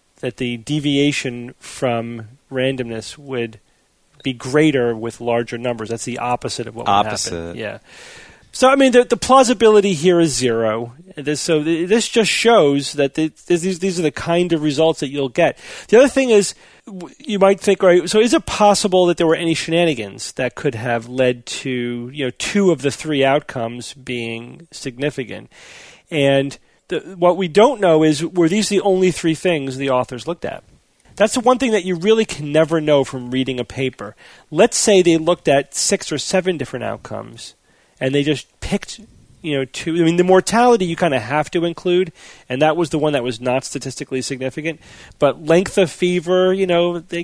Speaker 2: deviation from randomness would be greater with larger numbers. That's the opposite of what would happen. Yeah. So, I mean, the plausibility here is zero. This just shows that these are the kind of results that you'll get. The other thing is, you might think, right, so is it possible that there were any shenanigans that could have led to, 2 of the 3 outcomes being significant? And what we don't know is, were these the only 3 things the authors looked at? That's the one thing that you really can never know from reading a paper. Let's say they looked at 6 or 7 different outcomes, and they just picked, 2. I mean, the mortality you kind of have to include, and that was the one that was not statistically significant. But length of fever, they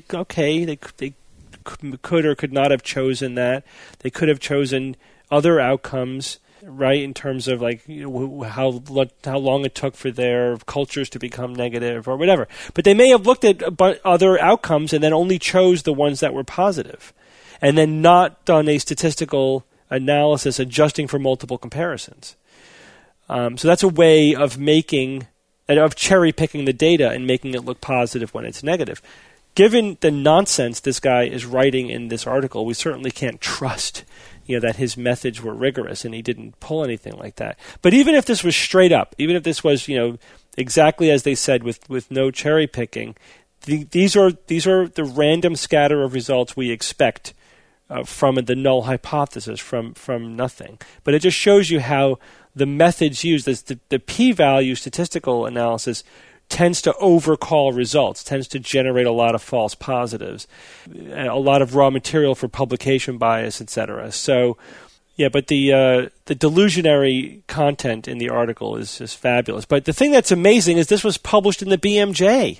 Speaker 2: could or could not have chosen that. They could have chosen other outcomes, right, in terms of how long it took for their cultures to become negative or whatever. But they may have looked at other outcomes and then only chose the ones that were positive, and then not done a statistical analysis adjusting for multiple comparisons. So that's a way of cherry picking the data and making it look positive when it's negative. Given the nonsense this guy is writing in this article, we certainly can't trust that his methods were rigorous and he didn't pull anything like that. But even if this was straight up, even if this was exactly as they said with no cherry picking, these are the random scatter of results we expect from the null hypothesis, from nothing. But it just shows you how the methods used, the p-value statistical analysis, tends to overcall results, tends to generate a lot of false positives, a lot of raw material for publication bias, etc. So, yeah, but the delusionary content in the article is just fabulous. But the thing that's amazing is this was published in the BMJ.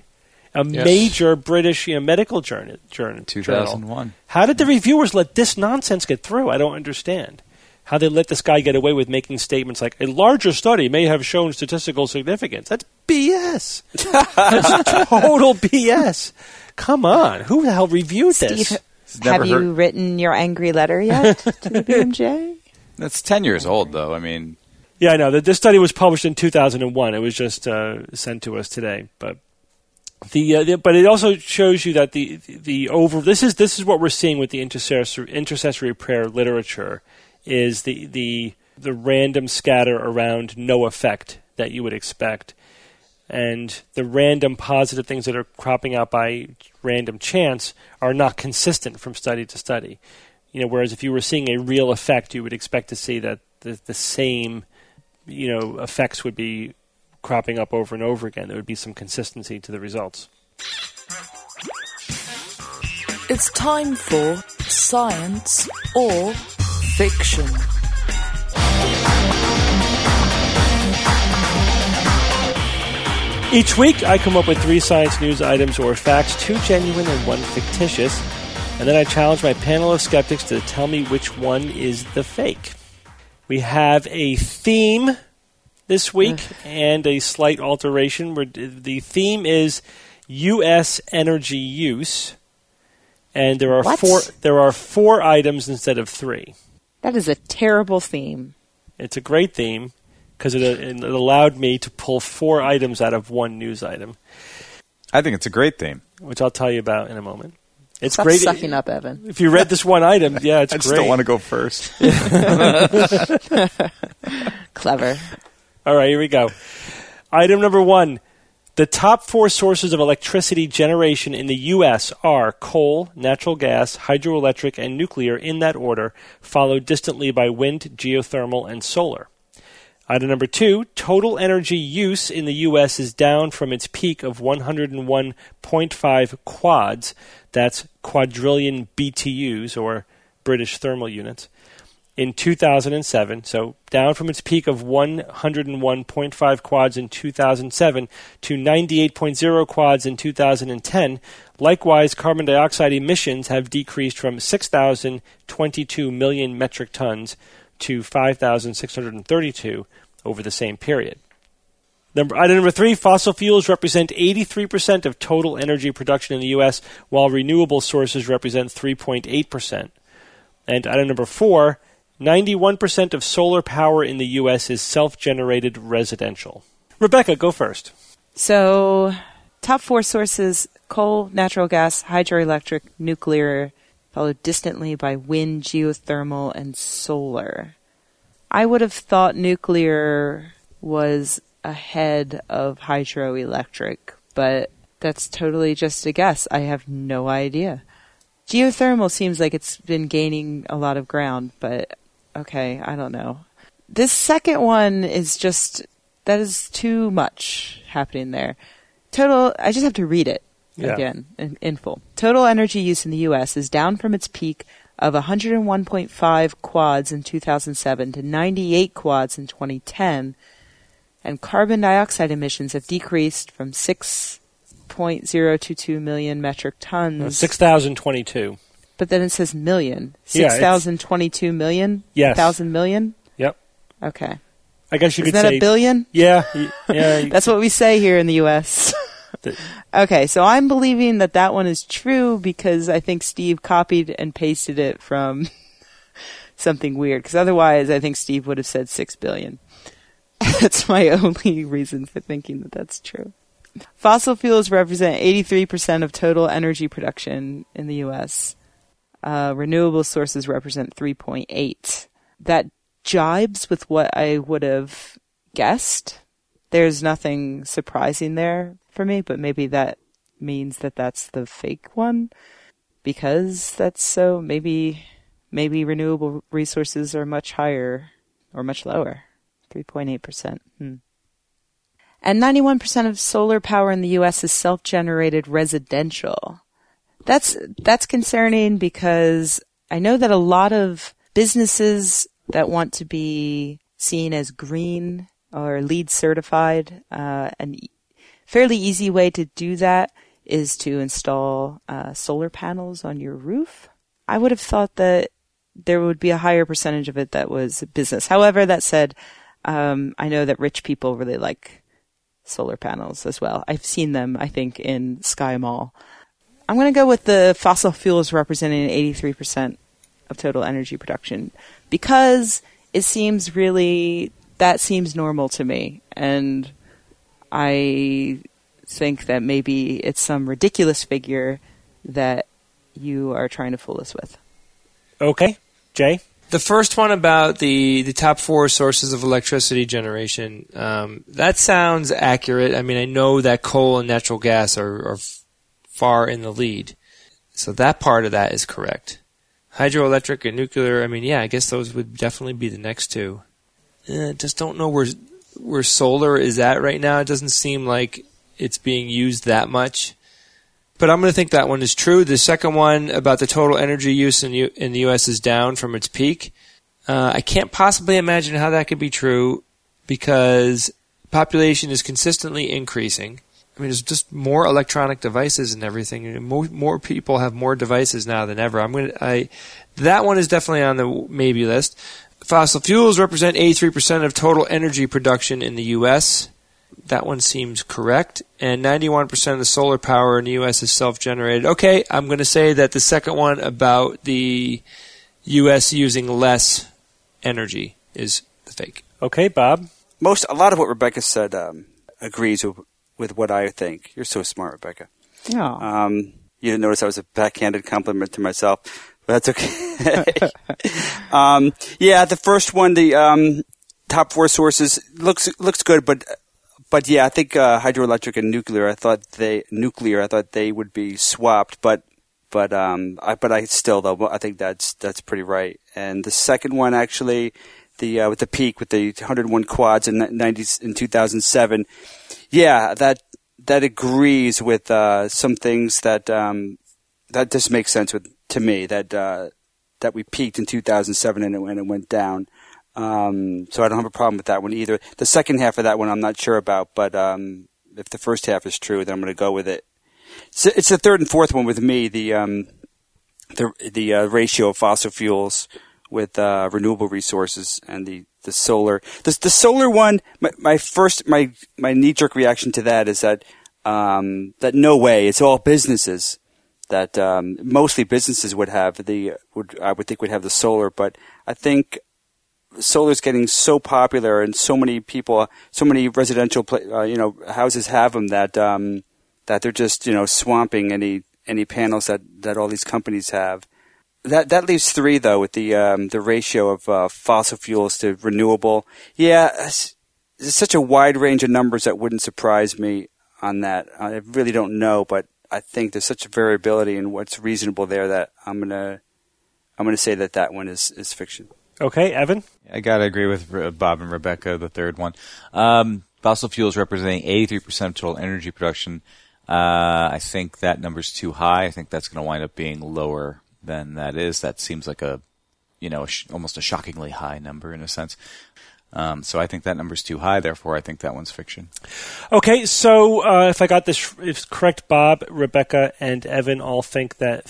Speaker 2: a major British medical journal.
Speaker 5: 2001.
Speaker 2: How did the reviewers let this nonsense get through? I don't understand. How they let this guy get away with making statements like, a larger study may have shown statistical significance. That's BS. That's total BS. Come on. Who the hell reviewed this?
Speaker 6: Steve, have you written your angry letter yet to the BMJ?
Speaker 5: That's 10 years old, though. I mean...
Speaker 2: Yeah, I know. This study was published in 2001. It was just sent to us today. But but it also shows you that this is what we're seeing with the intercessory prayer literature, is the random scatter around no effect that you would expect, and the random positive things that are cropping out by random chance are not consistent from study to study. Whereas if you were seeing a real effect, you would expect to see that the same effects would be cropping up over and over again. There would be some consistency to the results.
Speaker 1: It's time for Science or Fiction.
Speaker 2: Each week, I come up with 3 science news items or facts, 2 genuine and 1 fictitious, and then I challenge my panel of skeptics to tell me which one is the fake. We have a theme this week and a slight alteration. The theme is U.S. energy use, and there are 4 items instead of 3.
Speaker 6: That is a terrible theme.
Speaker 2: It's a great theme because it allowed me to pull 4 items out of 1 news item.
Speaker 5: I think it's a great theme,
Speaker 2: which I'll tell you about in a moment. It's
Speaker 6: Stop
Speaker 2: great.
Speaker 6: Sucking up, Evan.
Speaker 2: If you read this 1 item, it's great.
Speaker 5: I just don't want to go first.
Speaker 6: Clever.
Speaker 2: All right, here we go. Item number 1. The top 4 sources of electricity generation in the U.S. are coal, natural gas, hydroelectric, and nuclear in that order, followed distantly by wind, geothermal, and solar. Item number 2, total energy use in the U.S. is down from its peak of 101.5 quads, that's quadrillion BTUs, or British thermal units, in 2007, so down from its peak of 101.5 quads in 2007 to 98.0 quads in 2010. Likewise, carbon dioxide emissions have decreased from 6,022 million metric tons to 5,632 over the same period. Item number 3, fossil fuels represent 83% of total energy production in the U.S., while renewable sources represent 3.8%. And item number 4, 91% of solar power in the U.S. is self-generated residential. Rebecca, go first.
Speaker 6: So, top 4 sources, coal, natural gas, hydroelectric, nuclear, followed distantly by wind, geothermal, and solar. I would have thought nuclear was ahead of hydroelectric, but that's totally just a guess. I have no idea. Geothermal seems like it's been gaining a lot of ground, but okay, I don't know. This second one is that is too much happening there. I just have to read it again in full. Total energy use in the U.S. is down from its peak of 101.5 quads in 2007 to 98 quads in 2010, and carbon dioxide emissions have decreased from 6.022 million metric tons.
Speaker 2: 6,022.
Speaker 6: But then it says million. 6,022 million?
Speaker 2: Yes.
Speaker 6: 1,000 million?
Speaker 2: Yep.
Speaker 6: Okay.
Speaker 2: I guess you could say...
Speaker 6: Isn't that a billion?
Speaker 2: Yeah.
Speaker 6: That's what we say here in the U.S. Okay, so I'm believing that one is true because I think Steve copied and pasted it from something weird. Because otherwise, I think Steve would have said 6 billion. That's my only reason for thinking that that's true. Fossil fuels represent 83% of total energy production in the U.S. Renewable sources represent 3.8. That jibes with what I would have guessed. There's nothing surprising there for me, but maybe that means that that's the fake one. Because that's so, maybe renewable resources are much higher or much lower. 3.8%. And 91% of solar power in the U.S. is self-generated residential. That's concerning because I know that a lot of businesses that want to be seen as green or LEED certified, a fairly easy way to do that is to install solar panels on your roof. I would have thought that there would be a higher percentage of it that was business. However, that said, I know that rich people really like solar panels as well. I've seen them, I think, in Sky Mall. I'm going to go with the fossil fuels representing 83% of total energy production because it seems that seems normal to me. And I think that maybe it's some ridiculous figure that you are trying to fool us with.
Speaker 2: Okay. Jay?
Speaker 4: The first one about the top 4 sources of electricity generation, that sounds accurate. I mean, I know that coal and natural gas are far in the lead. So that part of that is correct. Hydroelectric and nuclear, I mean, yeah, I guess those would definitely be the next two. Just don't know where solar is at right now. It doesn't seem like it's being used that much. But I'm going to think that one is true. The second one about the total energy use in the U.S. is down from its peak. I can't possibly imagine how that could be true because population is consistently increasing. I mean, there's just more electronic devices and everything. More people have more devices now than ever. That one is definitely on the maybe list. Fossil fuels represent 83% of total energy production in the U.S. That one seems correct. And 91% of the solar power in the U.S. is self-generated. Okay, I'm going to say that the second one about the U.S. using less energy is the fake.
Speaker 2: Okay, Bob?
Speaker 3: A lot of what Rebecca said agrees with what I think. You're so smart, Rebecca.
Speaker 6: Yeah.
Speaker 3: You didn't notice that was a backhanded compliment to myself, but that's okay. Yeah, the first one, the top 4 sources looks good, but yeah, I think hydroelectric and nuclear. I thought they would be swapped, but I still though I think that's pretty right. And the second one actually, with the peak with the 101 quads in 2007, yeah, that agrees with some things that just makes sense to me that we peaked in 2007 and it went down. So I don't have a problem with that one either. The second half of that one I'm not sure about, but if the first half is true, then I'm going to go with it. So it's the third and fourth one with me. The ratio of fossil fuels with renewable resources and the solar. The solar one, my knee-jerk reaction to that is that no way, it's all businesses. That mostly businesses would have would have the solar, but I think solar is getting so popular and so many people, so many residential houses have them that they're just swamping any panels that all these companies have. That leaves 3 though with the ratio of fossil fuels to renewable. Yeah, there's such a wide range of numbers that wouldn't surprise me on that. I really don't know, but I think there's such a variability in what's reasonable there that I'm gonna say that one is fiction.
Speaker 2: Okay, Evan?
Speaker 5: I got to agree with Bob and Rebecca, the third one. Fossil fuels representing 83% of total energy production. I think that number's too high. I think that's going to wind up being lower than that is. That seems like almost a shockingly high number in a sense. So I think that number's too high, therefore I think that one's fiction.
Speaker 2: Okay, so if I got this correct, Bob, Rebecca, and Evan all think that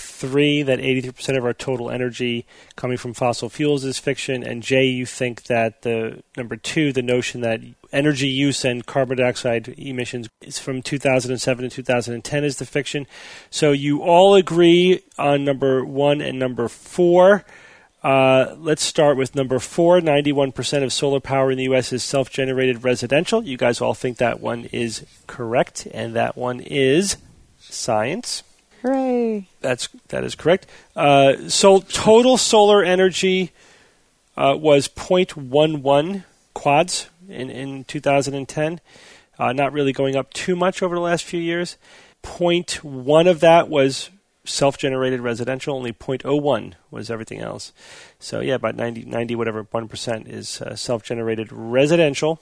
Speaker 2: 83% of our total energy coming from fossil fuels is fiction, and Jay, you think that the number 2, the notion that energy use and carbon dioxide emissions is from 2007 to 2010 is the fiction. So you all agree on number 1 and number 4. Let's start with number 4. 91% of solar power in the U.S. is self-generated residential. You guys all think that one is correct, and that one is science.
Speaker 6: Hooray!
Speaker 2: That is correct. So total solar energy was 0.11 quads in 2010. Not really going up too much over the last few years. 0.1 of that was self-generated residential, only 0.01 was everything else. So yeah, about 90 whatever 1% is self-generated residential.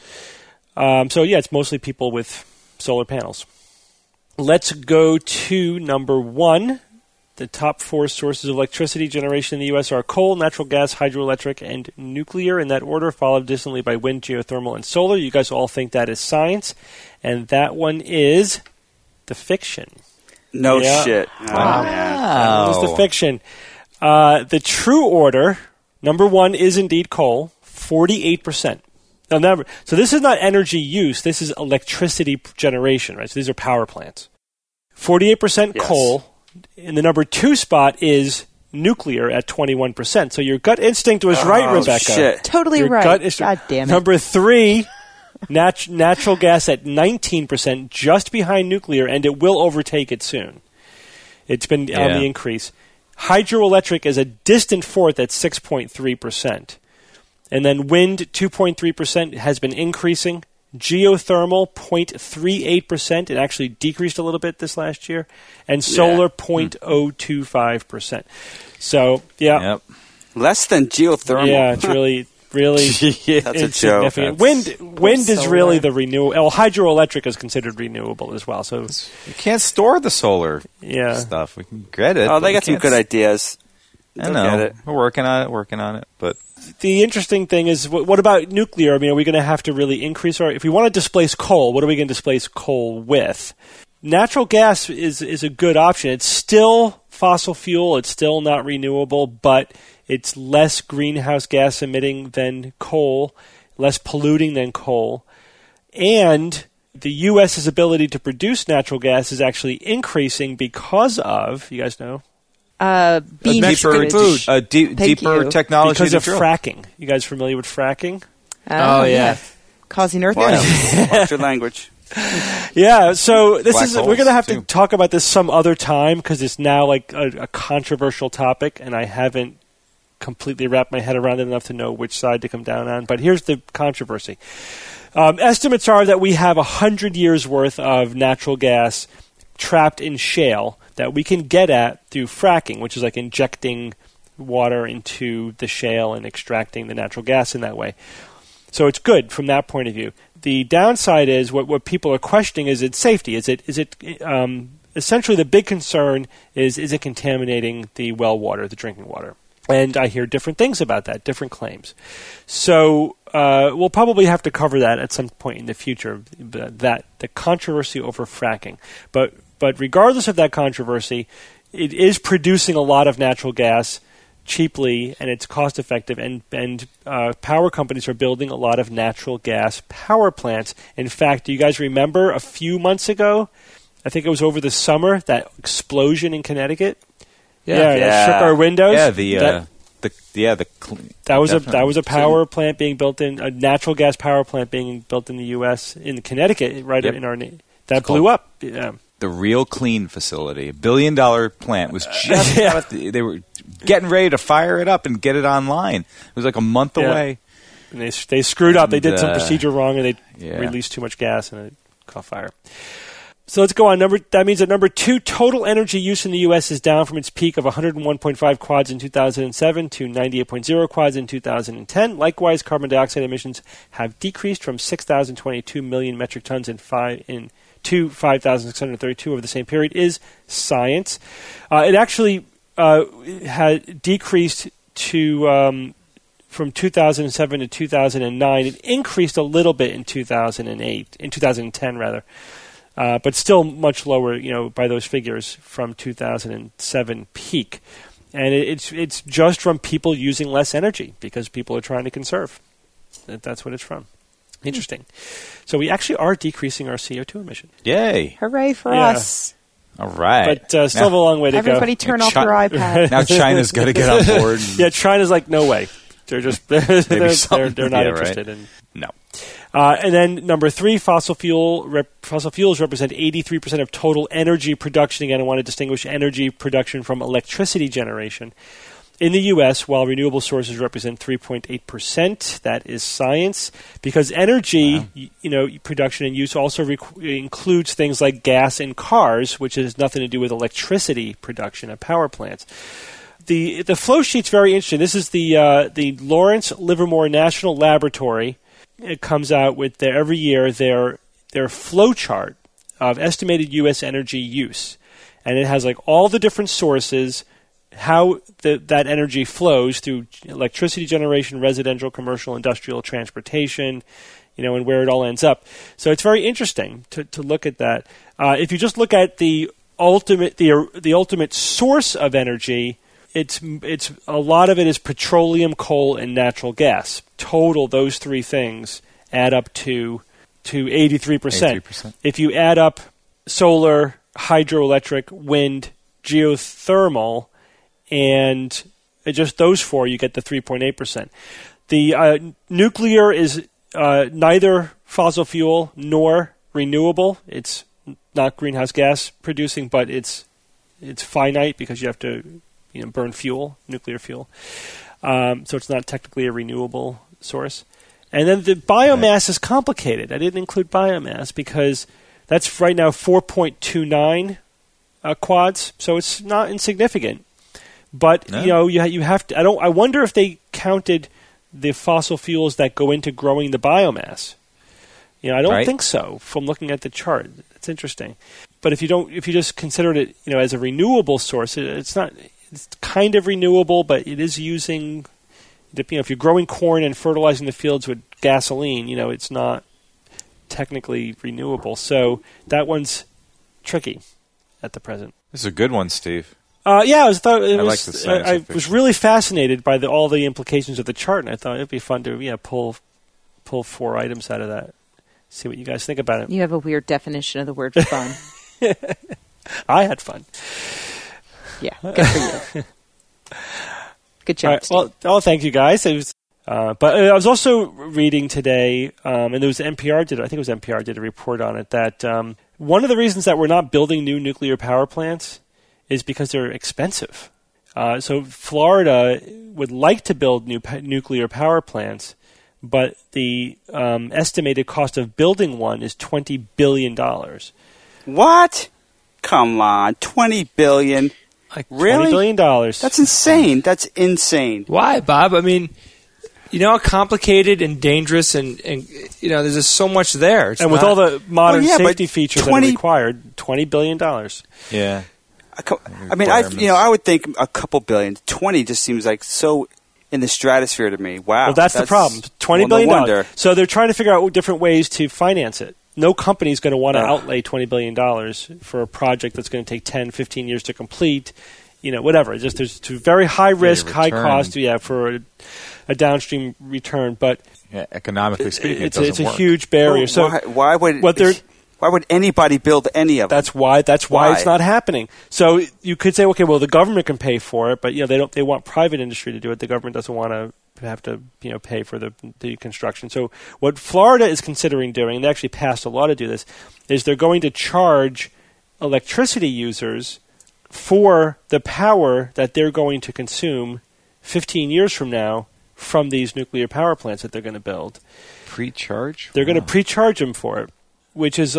Speaker 2: So yeah, it's mostly people with solar panels. Let's go to number 1. The top 4 sources of electricity generation in the U.S. are coal, natural gas, hydroelectric, and nuclear in that order, followed distantly by wind, geothermal, and solar. You guys all think that is science, and that one is the fiction.
Speaker 3: No
Speaker 2: Yeah.
Speaker 3: shit. Oh, man.
Speaker 2: That was the fiction. The true order, number one, is indeed coal, 48%. Now, so this is not energy use. This is electricity generation, right? So these are power plants. 48%
Speaker 3: Yes.
Speaker 2: coal. In the number two spot is nuclear at 21%. So your gut instinct was right, Rebecca.
Speaker 3: Shit.
Speaker 6: Totally
Speaker 2: Your
Speaker 6: right.
Speaker 2: gut is-
Speaker 6: God damn it.
Speaker 2: Number three, natural gas at 19%, just behind nuclear, and it will overtake it soon. It's been on the increase. Hydroelectric is a distant fourth at 6.3%. And then wind, 2.3%, has been increasing. Geothermal, 0.38%. It actually decreased a little bit this last year. And solar, 0.025%. So, yeah.
Speaker 5: Yep.
Speaker 3: Less than geothermal.
Speaker 2: Yeah, it's really
Speaker 3: That's a joke.
Speaker 2: insignificant. Wind is really the renewable. Well, hydroelectric is considered renewable as well. So,
Speaker 5: You can't store the solar
Speaker 2: yeah.
Speaker 5: stuff. We can get it.
Speaker 3: Oh,
Speaker 5: but
Speaker 3: they
Speaker 5: we
Speaker 3: got some
Speaker 5: can't
Speaker 3: good ideas.
Speaker 5: I
Speaker 3: They'll
Speaker 5: know.
Speaker 3: get it.
Speaker 5: We're working on it. But
Speaker 2: The interesting thing is, what about nuclear? I mean, are we going to have to really increase our... If we want to displace coal, what are we going to displace coal with? Natural gas is a good option. It's still fossil fuel. It's still not renewable, but it's less greenhouse gas emitting than coal, less polluting than coal. And the U.S.'s ability to produce natural gas is actually increasing because of, you guys know,
Speaker 6: Bean
Speaker 4: Mexican
Speaker 6: food.
Speaker 4: food.
Speaker 5: deeper
Speaker 6: you.
Speaker 5: technology
Speaker 2: because
Speaker 5: to
Speaker 2: of
Speaker 5: drill.
Speaker 2: fracking. You guys familiar with fracking?
Speaker 4: Oh, yeah.
Speaker 6: Causing
Speaker 3: Watch,
Speaker 6: earthquakes.
Speaker 3: watch your language.
Speaker 2: Yeah, so this
Speaker 5: Black
Speaker 2: is we're
Speaker 5: holes,
Speaker 2: going to have
Speaker 5: too.
Speaker 2: to talk about this some other time because it's now like a controversial topic, and I haven't completely wrapped my head around it enough to know which side to come down on. But here's the controversy. Estimates are that we have 100 years worth of natural gas trapped in shale that we can get at through fracking, which is like injecting water into the shale and extracting the natural gas in that way. So it's good from that point of view. The downside is what people are questioning is its safety. Is it essentially the big concern is it contaminating the well water, the drinking water? And I hear different things about that, different claims. So we'll probably have to cover that at some point in the future, the controversy over fracking. But regardless of that controversy, it is producing a lot of natural gas cheaply, and it's cost effective, and power companies are building a lot of natural gas power plants. In fact, do you guys remember a few months ago, I think it was over the summer, that explosion in Connecticut? Yeah, that shook our windows.
Speaker 5: Yeah,
Speaker 2: That was a power plant being built in, a natural gas power plant being built in the U.S. in Connecticut, right in our that blew up. Yeah.
Speaker 5: The Real Clean facility, $1 billion plant, was just they were getting ready to fire it up and get it online. It was like a month away.
Speaker 2: And they screwed up. They did some
Speaker 5: And,
Speaker 2: procedure wrong, and they released too much gas, and it caught fire. So let's go on. That means that number two, total energy use in the U.S. is down from its peak of 101.5 quads in 2007 to 98.0 quads in 2010. Likewise, carbon dioxide emissions have decreased from 6,022 million metric tons to 5,632 over the same period. Is science. It actually had decreased to from 2007 to 2009. It increased a little bit in 2010 rather. But still much lower, by those figures from 2007 peak. And it's just from people using less energy because people are trying to conserve. That's what it's from. Interesting. So we actually are decreasing our CO2 emission.
Speaker 5: Yay.
Speaker 6: Hooray for us.
Speaker 5: All right.
Speaker 2: But still have a long way to
Speaker 6: Everybody
Speaker 2: go.
Speaker 6: turn off your iPad.
Speaker 5: Now China's got to get on board.
Speaker 2: Yeah, China's like, no way. They're just they're not interested in.
Speaker 5: No.
Speaker 2: And then number three, fossil fuels represent 83% of total energy production. Again, I want to distinguish energy production from electricity generation. In the U.S., while renewable sources represent 3.8%, that is science, because energy, production and use also includes things like gas in cars, which has nothing to do with electricity production at power plants. The flow sheet's very interesting. This is the Lawrence Livermore National Laboratory. It comes out with every year their flow chart of estimated U.S. energy use, and it has like all the different sources, how that energy flows through electricity generation, residential, commercial, industrial, transportation, and where it all ends up. So it's very interesting to look at that. If you just look at the ultimate source of energy, it's a lot of it is petroleum, coal, and natural gas. Total, those three things add up to 83%. If you add up solar, hydroelectric, wind, geothermal, and just those four, you get the 3.8%. The nuclear is neither fossil fuel nor renewable. It's not greenhouse gas producing, but it's finite because you have to burn fuel, nuclear fuel. So it's not technically a renewable source. And then the biomass is complicated. I didn't include biomass because that's right now 4.29 quads, so it's not insignificant. But you have to. I wonder if they counted the fossil fuels that go into growing the biomass. I don't think so. From looking at the chart, it's interesting. But if you just considered it, as a renewable source, it's not. It's kind of renewable, but it is using. If you're growing corn and fertilizing the fields with gasoline, it's not technically renewable. So that one's tricky at the present.
Speaker 9: This is a good one, Steve.
Speaker 2: I like
Speaker 9: the science
Speaker 2: I was really fascinated by all the implications of the chart, and I thought it'd be fun to pull 4 items out of that. See what you guys think about it.
Speaker 6: You have a weird definition of the word fun.
Speaker 2: I had fun.
Speaker 6: Yeah, good for you. Good job,
Speaker 2: Steve. Well, thank you guys. It was, but I was also reading today, and there was NPR did a report on it, that one of the reasons that we're not building new nuclear power plants is because they're expensive. So Florida would like to build new nuclear power plants, but the estimated cost of building one is $20 billion.
Speaker 3: What? Come on, $20 billion.
Speaker 2: Really? $20 billion.
Speaker 3: That's insane. That's insane.
Speaker 4: Why, Bob? I mean, how complicated and dangerous and there's just so much there.
Speaker 2: With all the modern safety features that are required, $20 billion.
Speaker 9: Yeah.
Speaker 3: I mean, I would think a couple billion. 20 just seems like so in the stratosphere to me. Wow.
Speaker 2: Well, that's the problem. $20 billion. No, so they're trying to figure out different ways to finance it. No company is going to want to outlay $20 billion for a project that's going to take 10, 15 years to complete, whatever. There's very high risk, high cost for a downstream return. But
Speaker 9: economically speaking,
Speaker 2: it's a huge barrier. So
Speaker 3: why would anybody build any of it?
Speaker 2: That's why it's not happening. So you could say, okay, well, the government can pay for it, but they want private industry to do it. The government doesn't want to have to pay for the construction. So what Florida is considering doing, and they actually passed a law to do this, is they're going to charge electricity users for the power that they're going to consume 15 years from now from these nuclear power plants that they're going to build.
Speaker 9: Pre-charge?
Speaker 2: They're going to pre-charge them for it, which is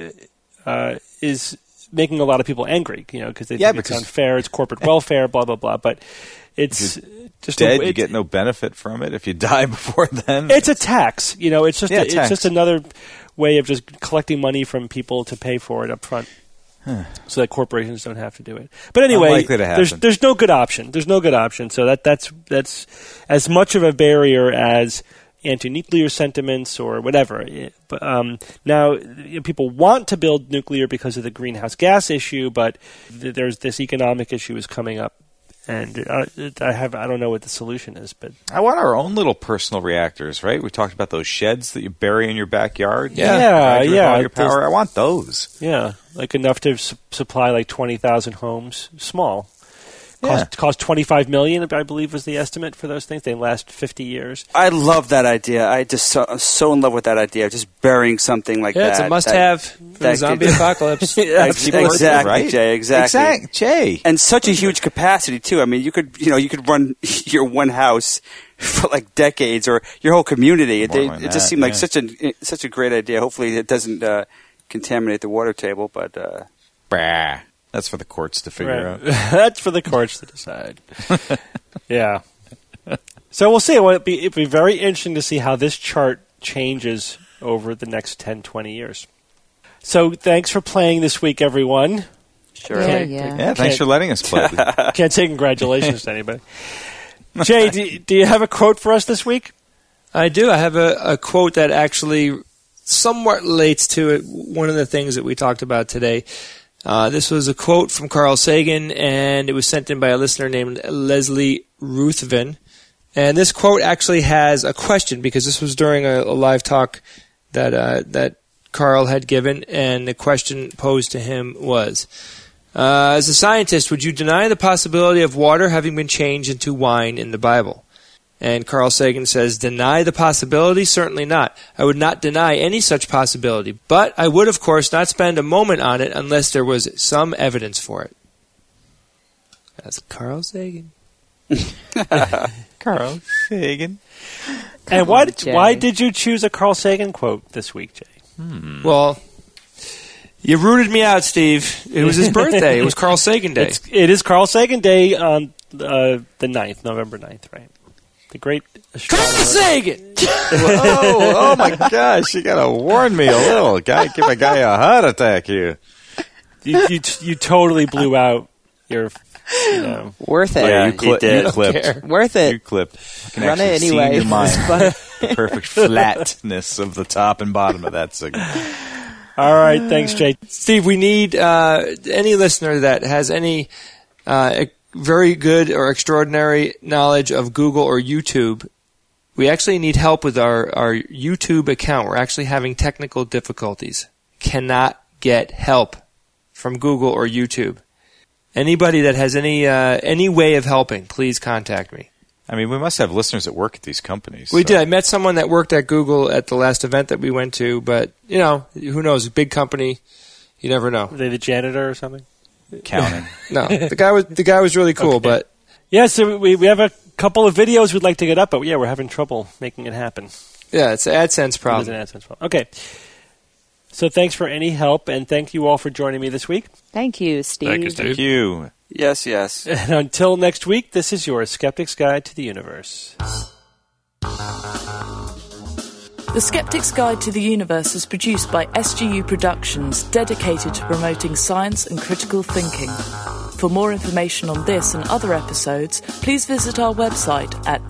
Speaker 2: is making a lot of people angry, because they think it's unfair, it's corporate welfare, blah, blah, blah. But it's just
Speaker 9: you get no benefit from it if you die before then.
Speaker 2: It's a tax. It's just it's just another way of just collecting money from people to pay for it up front. So that corporations don't have to do it. But anyway, there's no good option. There's no good option. So that's as much of a barrier as anti-nuclear sentiments or whatever. But now people want to build nuclear because of the greenhouse gas issue, but there's this economic issue is coming up. And I don't know what the solution is, but
Speaker 9: I want our own little personal reactors, right? We talked about those sheds that you bury in your backyard.
Speaker 2: Yeah.
Speaker 9: Your power. I want those.
Speaker 2: Yeah, like enough to supply like 20,000 homes. Small. Cost $25 million, I believe, was the estimate for those things. They last 50 years.
Speaker 3: I love that idea. I'm so in love with that idea of just burying something like that.
Speaker 4: Yeah, it's a must-have for the zombie apocalypse.
Speaker 3: Exactly,
Speaker 9: right?
Speaker 3: Jay. Exactly.
Speaker 9: Jay.
Speaker 3: And such a huge capacity too. I mean, you could run your one house for like decades or your whole community. It just seemed like such a great idea. Hopefully, it doesn't contaminate the water table, but.
Speaker 9: That's for the courts to figure out.
Speaker 2: That's for the courts to decide. Yeah. So we'll see. It'd be very interesting to see how this chart changes over the next 10, 20 years. So thanks for playing this week, everyone.
Speaker 3: Sure.
Speaker 6: Yeah,
Speaker 9: thanks for letting us play.
Speaker 2: Can't say congratulations to anybody. Jay, do you have a quote for us this week?
Speaker 4: I do. I have a quote that actually somewhat relates to it, one of the things that we talked about today. This was a quote from Carl Sagan, and it was sent in by a listener named Leslie Ruthven. And this quote actually has a question, because this was during a live talk that Carl had given, and the question posed to him was, as a scientist, would you deny the possibility of water having been changed into wine in the Bible? And Carl Sagan says, deny the possibility? Certainly not. I would not deny any such possibility, but I would, of course, not spend a moment on it unless there was some evidence for it. That's Carl Sagan.
Speaker 9: Carl Sagan.
Speaker 2: And why did you choose a Carl Sagan quote this week, Jay?
Speaker 4: Well, you rooted me out, Steve. It was his birthday. It was Carl Sagan Day.
Speaker 2: It is Carl Sagan Day on the 9th, November 9th, right? The great astronomer.
Speaker 4: Carl Sagan!
Speaker 9: Oh my gosh, you gotta warn me a little. Give a guy a heart attack here.
Speaker 2: You totally blew out your,
Speaker 6: Worth it.
Speaker 3: Yeah,
Speaker 9: you clipped.
Speaker 6: Worth it.
Speaker 9: You clipped. I can
Speaker 6: Run
Speaker 9: actually
Speaker 6: it
Speaker 9: see in
Speaker 6: anyway.
Speaker 9: your mind the perfect flatness of the top and bottom of that signal.
Speaker 2: All right, thanks, Jay.
Speaker 4: Steve, we need any listener that has any very good or extraordinary knowledge of Google or YouTube. We actually need help with our YouTube account. We're actually having technical difficulties. Cannot get help from Google or YouTube. Anybody that has any way of helping, please contact me.
Speaker 9: I mean, we must have listeners that work at these companies.
Speaker 4: We did. I met someone that worked at Google at the last event that we went to, but, who knows? A big company, you never know.
Speaker 2: Were they the janitor or something?
Speaker 9: Counting.
Speaker 4: No, the guy was really cool,
Speaker 2: Okay.
Speaker 4: but...
Speaker 2: Yeah, so we have a couple of videos we'd like to get up, but we're having trouble making it happen.
Speaker 4: Yeah, it's an AdSense problem.
Speaker 2: It is an AdSense problem. Okay. So thanks for any help, and thank you all for joining me this week.
Speaker 6: Thank you, Steve.
Speaker 10: Thank you, Steve.
Speaker 9: Thank you.
Speaker 3: Yes.
Speaker 2: And until next week, this is your Skeptic's Guide to the Universe.
Speaker 1: The Skeptic's Guide to the Universe is produced by SGU Productions, dedicated to promoting science and critical thinking. For more information on this and other episodes, please visit our website at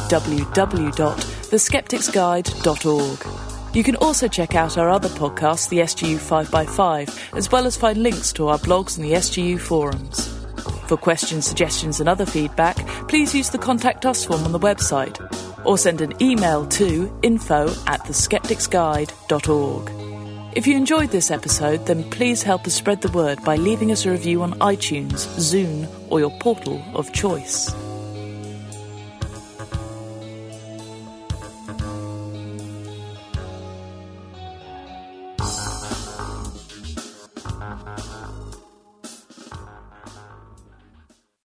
Speaker 1: www.theskepticsguide.org. You can also check out our other podcast, the SGU 5x5, as well as find links to our blogs and the SGU forums. For questions, suggestions and other feedback, please use the Contact Us form on the website, or send an email to info@theskepticsguide.org. If you enjoyed this episode, then please help us spread the word by leaving us a review on iTunes, Zune, or your portal of choice.